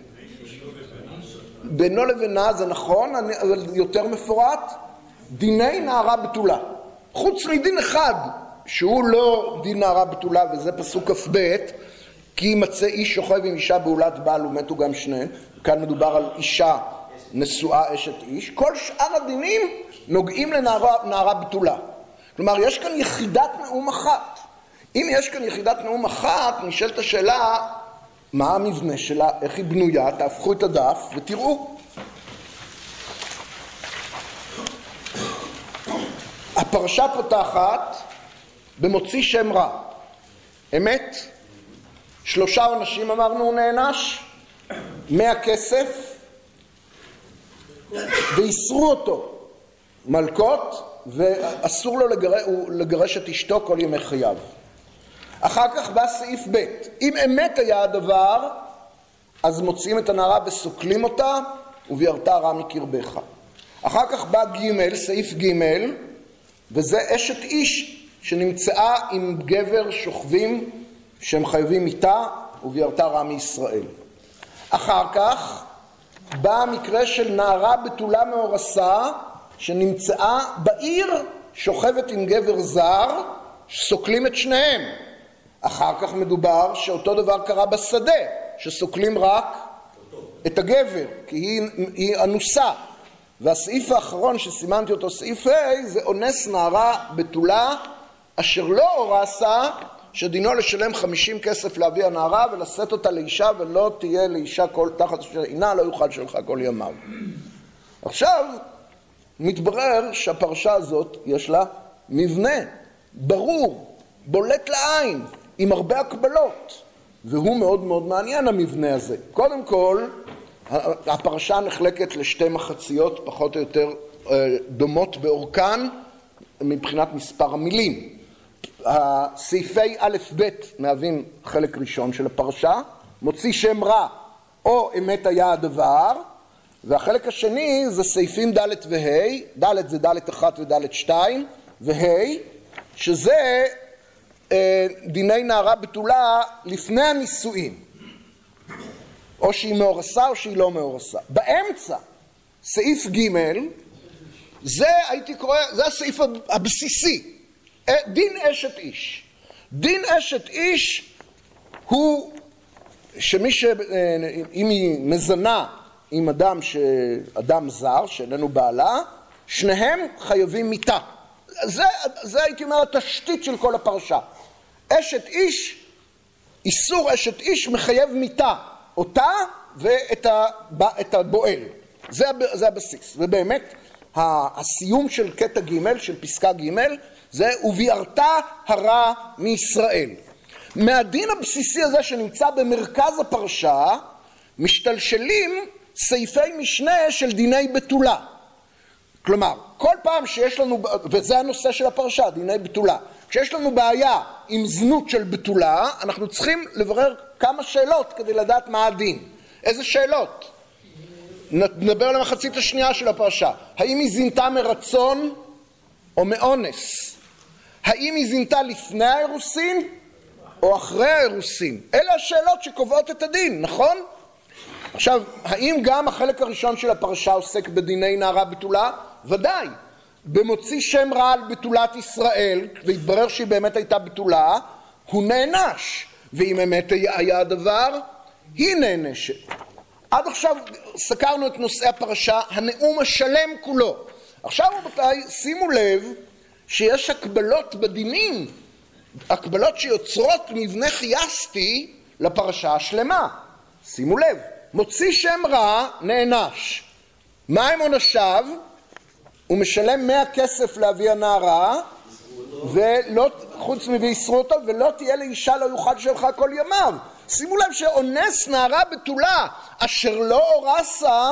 בינו לבינה, זה נכון, אבל יותר מפורט, דיני נערה בתולה. חוץ מדין אחד, שהוא לא דין נערה בתולה, וזה פסוק כ"ב, כי ימצא איש שוכב עם אישה בעולת בעל ומתו גם שניהם. כאן מדובר על אישה נשואה אשת איש. כל שאר הדינים נוגעים לנערה נערה בתולה. כלומר, יש כאן יחידת נאום אחת. אם יש כאן יחידת נאום אחת, נשאלת השאלה, מה המבנה שלה, איך היא בנויה, תהפכו את הדף ותראו. הפרשה פותחת במוציא שם רע. אמת? שלושה עונשים אמרנו הוא נענש, מאה כסף, ויסרו אותו מלכות, ואסור לו לגרש, לגרש את אשתו כל ימי חייו. אחר כך בא סעיף ב', אם אמת היה הדבר, אז מוציאים את הנערה וסוקלים אותה, וביערת רע מקרבך. אחר כך בא ג', סעיף ג', וזה אשת איש שנמצאה עם גבר שוכבים שהם חייבים איתה, וביערת רע מישראל. אחר כך בא המקרה של נערה בתולה מאורסה, שנמצאה בעיר שוכבת עם גבר זר, שסוקלים את שניהם. אחר כך מדובר שאותו דבר קרה בשדה, שסוקלים רק את הגבר, כי היא, היא אנוסה. והסעיף האחרון שסימנתי אותו, סעיף ה', זה אונס נערה בתולה, אשר לא אורסה, שדינו לשלם חמישים כסף לאבי הנערה ולשאת אותה לאישה, ולא תהיה לאישה כל תחת אשר עינה, לא יוכל שלך כל ימיו. עכשיו מתברר שהפרשה הזאת יש לה מבנה ברור, בולט לעין, עם הרבה הקבלות, והוא מאוד מאוד מעניין המבנה הזה. קודם כל, הפרשה נחלקת לשתי מחציות פחות או יותר דומות באורכן מבחינת מספר המילים. הסעיפי א' ב' מהווים חלק ראשון של הפרשה, מוציא שם רע או אמת היה הדבר, והחלק השני זה סעיפים ד' וה', ד' זה ד' אחת וד' שתיים, וה' שזה אה, דיני נערה בתולה לפני הנישואין, או שהיא מאורסה או שהיא לא מאורסה. באמצע, סעיף ג' זה הייתי קורא, זה הסעיף הבסיסי, דין אשת איש. דין אשת איש הוא שמי ש... אם היא מזנה עם אדם, ש... אדם זר שאיננו בעלה, שניהם חייבים מיתה. זה, זה הייתי אומר התשתית של כל הפרשה. אשת איש, איסור אשת איש מחייב מיתה, אותה ואת את הבועל. זה, זה הבסיס. ובאמת הסיום של קטע ג' של פסקה ג' זה וביארת הרע מישראל. מהדין הבסיסי הזה שנמצא במרכז הפרשה משתלשלים סעיפי משנה של דיני בתולה. כלומר, כל פעם שיש לנו, וזה הנושא של הפרשה, דיני בתולה, כשיש לנו בעיה עם זנות של בתולה, אנחנו צריכים לברר כמה שאלות כדי לדעת מה הדין. איזה שאלות? נדבר על המחצית השנייה של הפרשה. האם היא זינתה מרצון או מאונס? האם היא זינתה לפני האירוסין או אחרי האירוסין? אלה השאלות שקובעות את הדין, נכון? עכשיו, האם גם החלק הראשון של הפרשה עוסק בדיני נערה בתולה? ודאי. במוציא שם רע על בתולת ישראל, והתברר שהיא באמת הייתה בתולה, הוא נענש. ואם אמת היה הדבר, היא נענשת. עד עכשיו סקרנו את נושאי הפרשה, הנאום השלם כולו. עכשיו רבותיי, שימו לב שיש הקבלות בדינים, הקבלות שיוצרות מבנה חייסטי לפרשה השלמה. שימו לב, מוציא שם רע נענש. מה הם עונשיו? הוא משלם מאה כסף לאבי הנערה, ולא, חוץ מבישרו אותו, ולא תהיה לאישה לא יוכל שלך כל ימיו. שימו לב שאונס נערה בתולה אשר לא אורסה,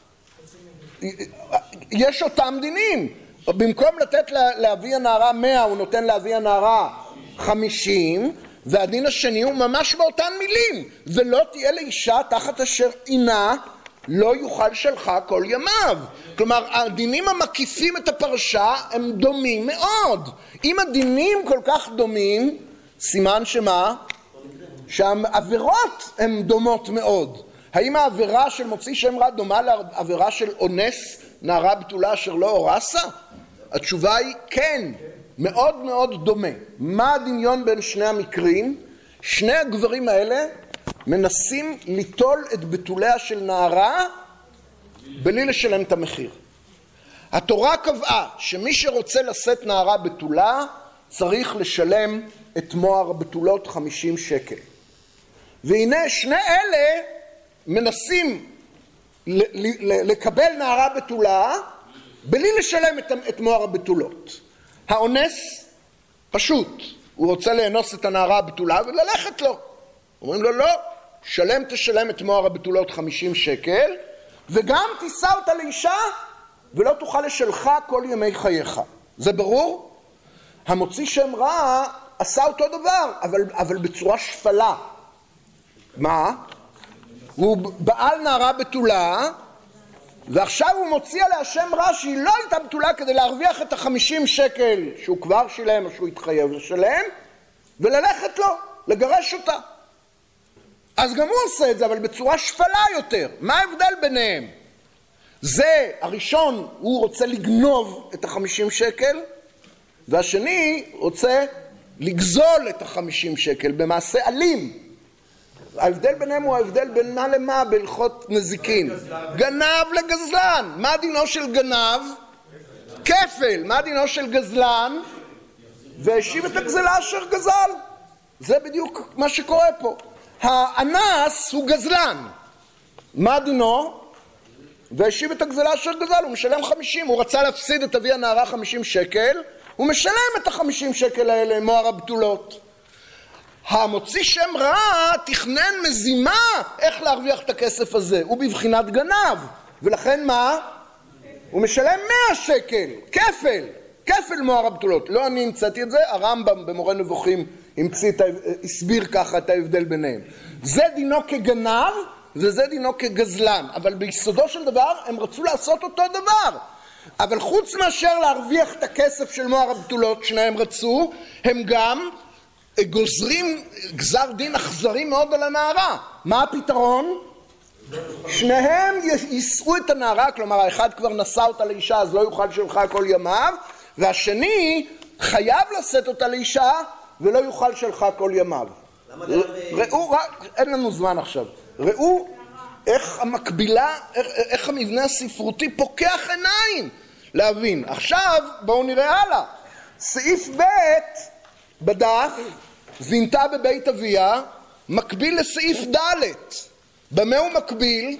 יש אותם דינים. במקום לתת לאבי הנערה מאה, הוא נותן לאבי הנערה חמישים, והדין השני הוא ממש באותן מילים, ולא תהיה לאישה תחת אשר עינה לא יוכל שלך כל ימיו. כלומר, הדינים המקיפים את הפרשה הם דומים מאוד. אם הדינים כל כך דומים, סימן שמה? שהעבירות הן דומות מאוד. האם העבירה של מוציא שם רע דומה לעבירה של אונס נערה בתולה אשר לא אורסה? התשובה היא כן, מאוד מאוד דומה. מה הדמיון בין שני המקרים? שני הגברים האלה מנסים ליטול את בתוליה של נערה בלי לשלם את המחיר. התורה קבעה שמי שרוצה לשאת נערה בתולה צריך לשלם את מוהר הבתולות חמישים שקל. והנה שני אלה מנסים לקבל נערה בתולה בלי לשלם את מוהר הבתולות. האונס פשוט, הוא רוצה לאנוס את הנערה הבתולה וללכת לו. אומרים לו לא, שלם תשלם את מוהר הבתולות חמישים שקל, וגם תישא אותה לאישה ולא תוכל לשלך כל ימי חייך. זה ברור? המוציא שם רע עשה אותו דבר, אבל, אבל בצורה שפלה. מה? הוא בעל נערה בתולה, ועכשיו הוא מוציא עליה שם רע שהיא לא הייתה בתולה כדי להרוויח את החמישים שקל שהוא כבר שילם או שהוא התחייב לשלם, וללכת לו, לגרש אותה. אז גם הוא עושה את זה, אבל בצורה שפלה יותר. מה ההבדל ביניהם? זה, הראשון הוא רוצה לגנוב את החמישים שקל, והשני רוצה לגזול את החמישים שקל במעשה אלים. ההבדל ביניהם הוא ההבדל בין מה למה בהלכות נזיקין. גנב לגזלן. מה דינו של גנב? כפל. מה דינו של גזלן? והשיב את הגזלה אשר גזל. זה בדיוק מה שקורה פה. האנס הוא גזלן. מה דינו? והשיב את הגזלה אשר גזל. הוא משלם חמישים. הוא רצה להפסיד את אבי הנערה חמישים שקל. הוא משלם את החמישים שקל האלה, מוהר הבתולות. המוציא שם רע תכנן מזימה איך להרוויח את הכסף הזה. הוא בבחינת גנב. ולכן מה? הוא משלם מאה שקל. כפל. כפל מוהר הבתולות. לא אני המצאתי את זה, הרמב"ם במורה נבוכים המציא, הסביר ככה את ההבדל ביניהם. זה דינו כגנב וזה דינו כגזלן. אבל ביסודו של דבר הם רצו לעשות אותו דבר. אבל חוץ מאשר להרוויח את הכסף של מוהר הבתולות, שניהם רצו, הם גם גוזרים גזר דין אכזרי מאוד על הנערה. מה הפתרון? שניהם יישאו את הנערה, כלומר האחד כבר נשא אותה לאישה אז לא יוכל שלך כל ימיו, והשני חייב לשאת אותה לאישה ולא יוכל שלך כל ימיו. ראו, אין לנו זמן עכשיו, ראו איך המקבילה, איך, איך המבנה הספרותי פוקח עיניים להבין. עכשיו בואו נראה הלאה. סעיף ב' בדף, זינתה בבית אביה, מקביל לסעיף ד'. במה הוא מקביל?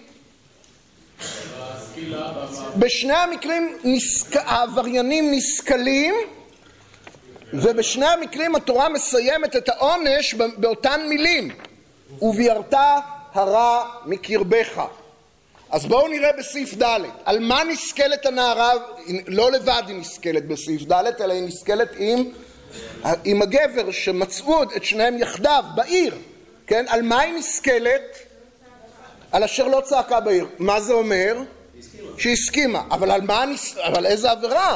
בשני המקרים נסק... העבריינים נסקלים, ובשני המקרים התורה מסיימת את העונש באותן מילים. וביארת הרע מקרבך. אז בואו נראה בסעיף ד' על מה נסקלת הנערה. לא לבד היא נסקלת בסעיף ד' אלא היא נסקלת עם, עם הגבר שמצאו את שניהם יחדיו בעיר. כן? על מה היא נסקלת? על אשר לא צעקה בעיר. מה זה אומר? שהיא הסכימה. אבל על מה נס... אבל איזה עבירה?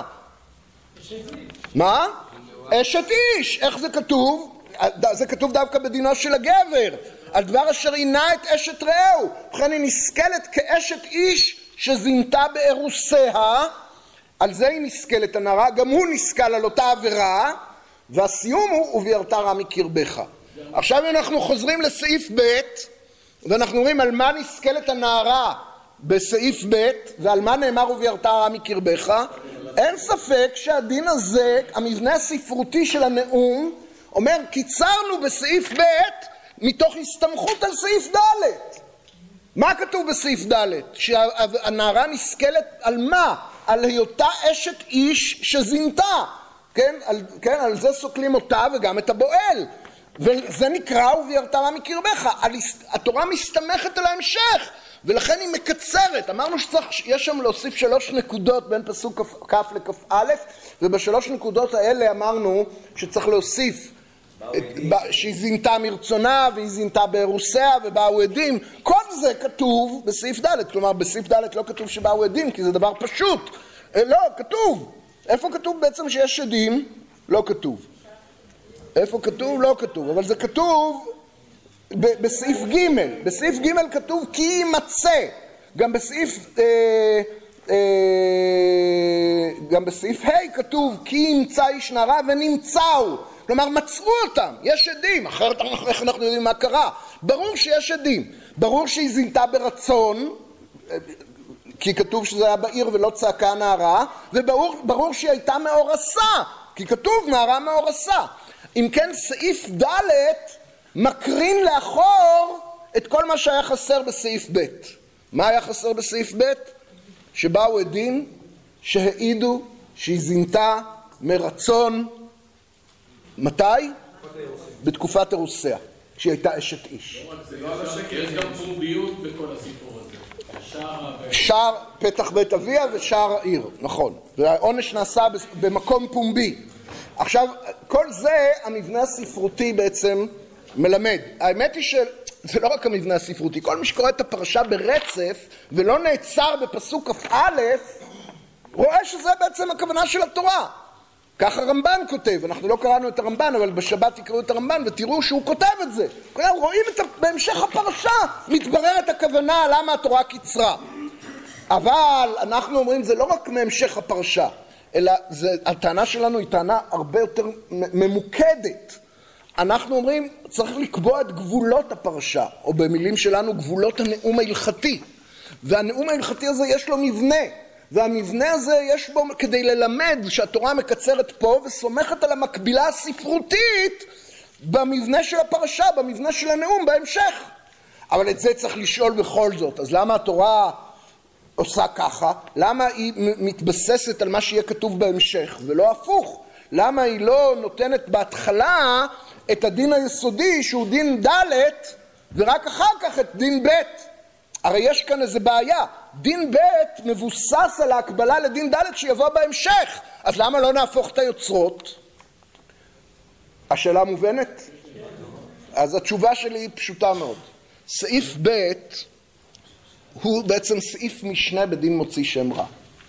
מה? אשת איש. איך זה כתוב? זה כתוב דווקא בדינו של הגבר. על דבר אשר עינה את אשת רעהו. לכן היא נסקלת כאשת איש שזינתה בארוסיה. על זה היא נסקלת הנערה. גם הוא נסקל על אותה עבירה. והסיום הוא וביארת רע מקרבך. עכשיו אנחנו חוזרים לסעיף ב' ואנחנו רואים על מה נסקלת הנערה בסעיף ב' ועל מה נאמר וביארת רע מקרבך. אין ספק שהדין הזה, המבנה הספרותי של הנאום, אומר קיצרנו בסעיף ב' מתוך הסתמכות על סעיף ד'. מה כתוב בסעיף ד'? שהנערה נסקלת על מה? על היותה אשת איש שזינתה. כן? על, כן? על זה סוקלים אותה וגם את הבועל. וזה נקרא וביארת רע מקרבך. התורה מסתמכת על ההמשך, ולכן היא מקצרת. אמרנו שיש שם להוסיף שלוש נקודות בין פסוק כ' לכ' א', ובשלוש נקודות האלה אמרנו שצריך להוסיף שהיא זינתה מרצונה והיא זינתה בארוסיה ובאו עדים. כל זה כתוב בסעיף ד'. כלומר בסעיף ד' לא כתוב שבאו עדים כי זה דבר פשוט. לא, כתוב. איפה כתוב בעצם שיש עדים? לא כתוב. איפה כתוב? לא כתוב. אבל זה כתוב בסעיף ג'. בסעיף ג' כתוב כי יימצא. גם בסעיף אה, אה, גם בסעיף ה' כתוב כי ימצא איש נערה ונמצאו. כלומר מצאו אותם, יש עדים. אחרת איך אנחנו יודעים מה קרה? ברור שיש עדים. ברור שהיא זינתה ברצון, כי כתוב שזה היה בעיר ולא צעקה נערה, וברור ברור שהיא הייתה מאורסה, כי כתוב נערה מאורסה. אם כן סעיף ד' מקרין לאחור את כל מה שהיה חסר בסעיף ב'. מה היה חסר בסעיף ב'? שבאו עדים שהעידו שהיא זינתה מרצון. מתי? בתקופת אירוסיה, כשהיא הייתה אשת איש. יש גם פומביות בכל הסיפור הזה. שער פתח בית אביה ושער העיר, נכון. והעונש נעשה במקום פומבי. עכשיו, כל זה המבנה הספרותי בעצם מלמד. האמת היא שזה לא רק המבנה הספרותי, כל מי שקורא את הפרשה ברצף ולא נעצר בפסוק כ"א, רואה שזה בעצם הכוונה של התורה. ככה רמב"ן כותב, אנחנו לא קראנו את הרמב"ן, אבל בשבת תקראו את הרמב"ן ותראו שהוא כותב את זה. רואים את, בהמשך הפרשה מתבררת הכוונה למה התורה קיצרה. אבל אנחנו אומרים זה לא רק מהמשך הפרשה, אלא זה, הטענה שלנו היא טענה הרבה יותר ממוקדת. אנחנו אומרים צריך לקבוע את גבולות הפרשה, או במילים שלנו גבולות הנאום ההלכתי. והנאום ההלכתי הזה יש לו מבנה, והמבנה הזה יש בו כדי ללמד שהתורה מקצרת פה וסומכת על המקבילה הספרותית במבנה של הפרשה, במבנה של הנאום בהמשך. אבל את זה צריך לשאול בכל זאת. אז למה התורה עושה ככה? למה היא מתבססת על מה שיהיה כתוב בהמשך ולא הפוך? למה היא לא נותנת בהתחלה את הדין היסודי שהוא דין ד' ורק אחר כך את דין ב'? הרי יש כאן איזה בעיה. דין ב' מבוסס על ההקבלה לדין ד' שיבוא בהמשך. אז למה לא נהפוך את היוצרות? השאלה מובנת? אז התשובה שלי היא פשוטה מאוד. סעיף ב' הוא בעצם סעיף משנה בדין מוציא שם רע.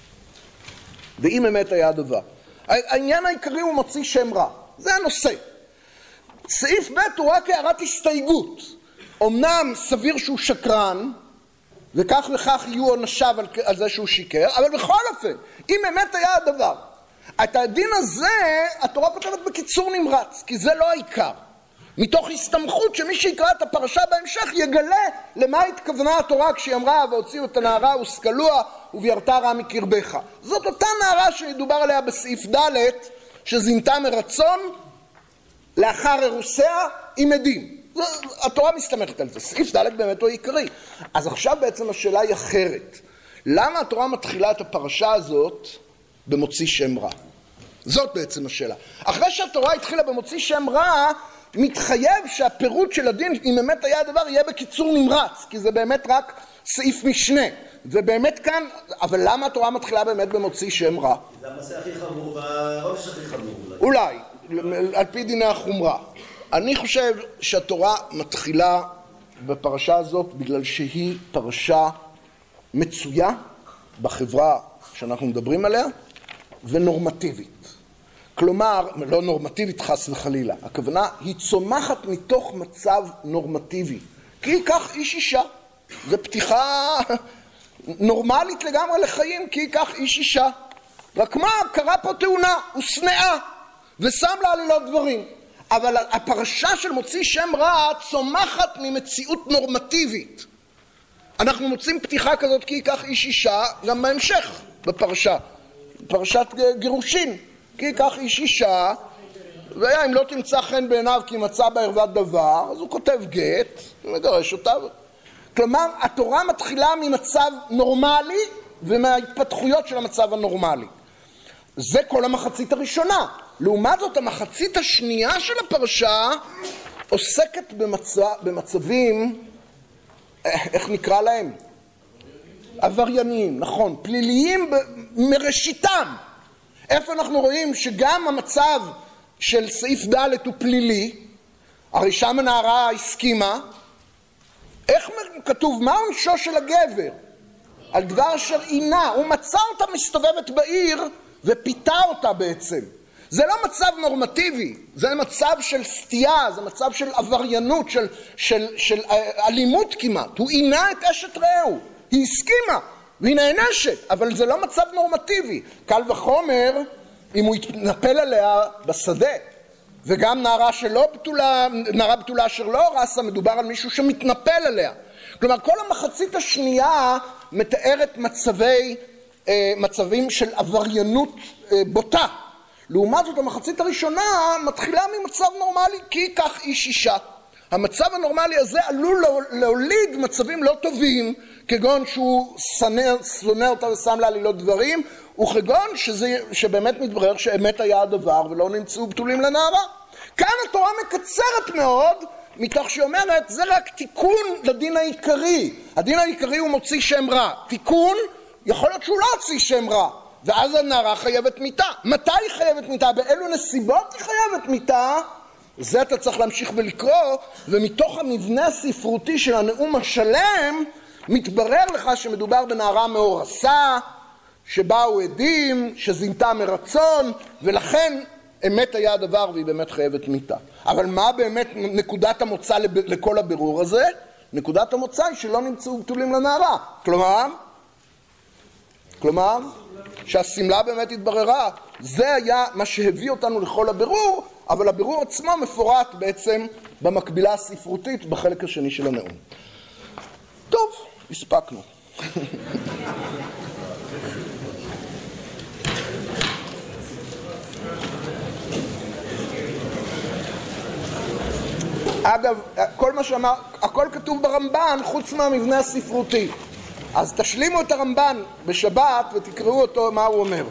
ואם אמת היה הדבר. העניין העיקרי הוא מוציא שם רע. זה הנושא. סעיף ב' הוא רק הערת הסתייגות. אמנם סביר שהוא שקרן, וכך וכך יהיו עונשיו על, על זה שהוא שיקר, אבל בכל אופן, אם אמת היה הדבר, את הדין הזה התורה כותבת בקיצור נמרץ, כי זה לא העיקר. מתוך הסתמכות שמי שיקרא את הפרשה בהמשך יגלה למה התכוונה התורה כשהיא אמרה והוציאו את הנערה וסקלוה וביארת רע מקרבך. זאת אותה נערה שדובר עליה בסעיף ד' שזינתה מרצון לאחר אירוסיה עם עדים. התורה מסתמכת על זה. סעיף ד' באמת הוא עיקרי. אז עכשיו בעצם השאלה היא אחרת. למה התורה מתחילה את הפרשה הזאת במוציא שם רע? זאת בעצם השאלה. אחרי שהתורה התחילה במוציא שם רע, מתחייב שהפירוט של הדין, אם באמת היה הדבר, יהיה בקיצור נמרץ, כי זה באמת רק סעיף משנה. ובאמת כאן, אבל למה התורה מתחילה באמת במוציא שם רע? זה המעשה הכי חמור והעונש הכי חמור. אולי, על פי דיני החומרה. אני חושב שהתורה מתחילה בפרשה הזאת בגלל שהיא פרשה מצויה בחברה שאנחנו מדברים עליה ונורמטיבית. כלומר, לא נורמטיבית חס וחלילה, הכוונה היא צומחת מתוך מצב נורמטיבי. כי היא כך איש אישה. זו פתיחה נורמלית לגמרי לחיים, כי היא כך איש אישה. רק מה, קרה פה תאונה, הוא שנאה, ושם לה עלילות דברים. אבל הפרשה של מוציא שם רע צומחת ממציאות נורמטיבית. אנחנו מוצאים פתיחה כזאת כי היא כך איש אישה גם בהמשך בפרשה. פרשת גירושין. כי היא כך איש אישה, והיה אם לא תמצא חן בעיניו כי מצא בערוות דבר, אז הוא כותב גט ומגרש אותה. כלומר, התורה מתחילה ממצב נורמלי ומההתפתחויות של המצב הנורמלי. זה כל המחצית הראשונה. לעומת זאת, המחצית השנייה של הפרשה עוסקת במצב, במצבים, איך נקרא להם? עבריינים, נכון, פליליים מראשיתם. איפה אנחנו רואים שגם המצב של סעיף ד' הוא פלילי, הרי שם הנערה הסכימה, איך כתוב, מה עונשו של הגבר? על דבר אשר עינה, הוא מצא אותה מסתובבת בעיר ופיתה אותה בעצם. זה לא מצב נורמטיבי, זה מצב של סטייה, זה מצב של עבריינות, של, של, של אלימות כמעט. הוא עינה את אשת רעהו, היא הסכימה. והיא נענשת, אבל זה לא מצב נורמטיבי. קל וחומר אם הוא יתנפל עליה בשדה. וגם נערה שלא בתולה, נערה בתולה אשר לא רסה, מדובר על מישהו שמתנפל עליה. כלומר, כל המחצית השנייה מתארת מצבי, אה, מצבים של עבריינות אה, בוטה. לעומת זאת, המחצית הראשונה מתחילה ממצב נורמלי, כי היא כך איש אישה. המצב הנורמלי הזה עלול להוליד מצבים לא טובים, כגון שהוא שונא אותה ושם לה עלילות דברים, וכגון שזה, שבאמת מתברר שאמת היה הדבר ולא נמצאו בתולים לנערה. כאן התורה מקצרת מאוד, מתוך שהיא אומרת, זה רק תיקון לדין העיקרי. הדין העיקרי הוא מוציא שם רע. תיקון, יכול להיות שהוא לא הוציא שם רע, ואז הנערה חייבת מיתה. מתי היא חייבת מיתה? באילו נסיבות היא חייבת מיתה? זה אתה צריך להמשיך ולקרוא, ומתוך המבנה הספרותי של הנאום השלם, מתברר לך שמדובר בנערה מאורסה, שבאו עדים, שזינתה מרצון, ולכן אמת היה הדבר והיא באמת חייבת מיתה. אבל מה באמת נקודת המוצא לכל הבירור הזה? נקודת המוצא היא שלא נמצאו בתולים לנערה. כלומר, כלומר, שהסמלה באמת התבררה. זה היה מה שהביא אותנו לכל הבירור, אבל הבירור עצמו מפורט בעצם במקבילה הספרותית בחלק השני של הנאום. טוב, הספקנו. אגב, כל מה שאמר, הכל כתוב ברמב"ן חוץ מהמבנה הספרותי. אז תשלימו את הרמב"ן בשבת ותקראו אותו מה הוא אומר.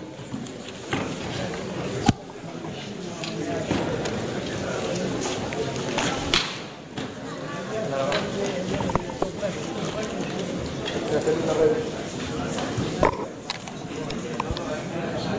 Gracias.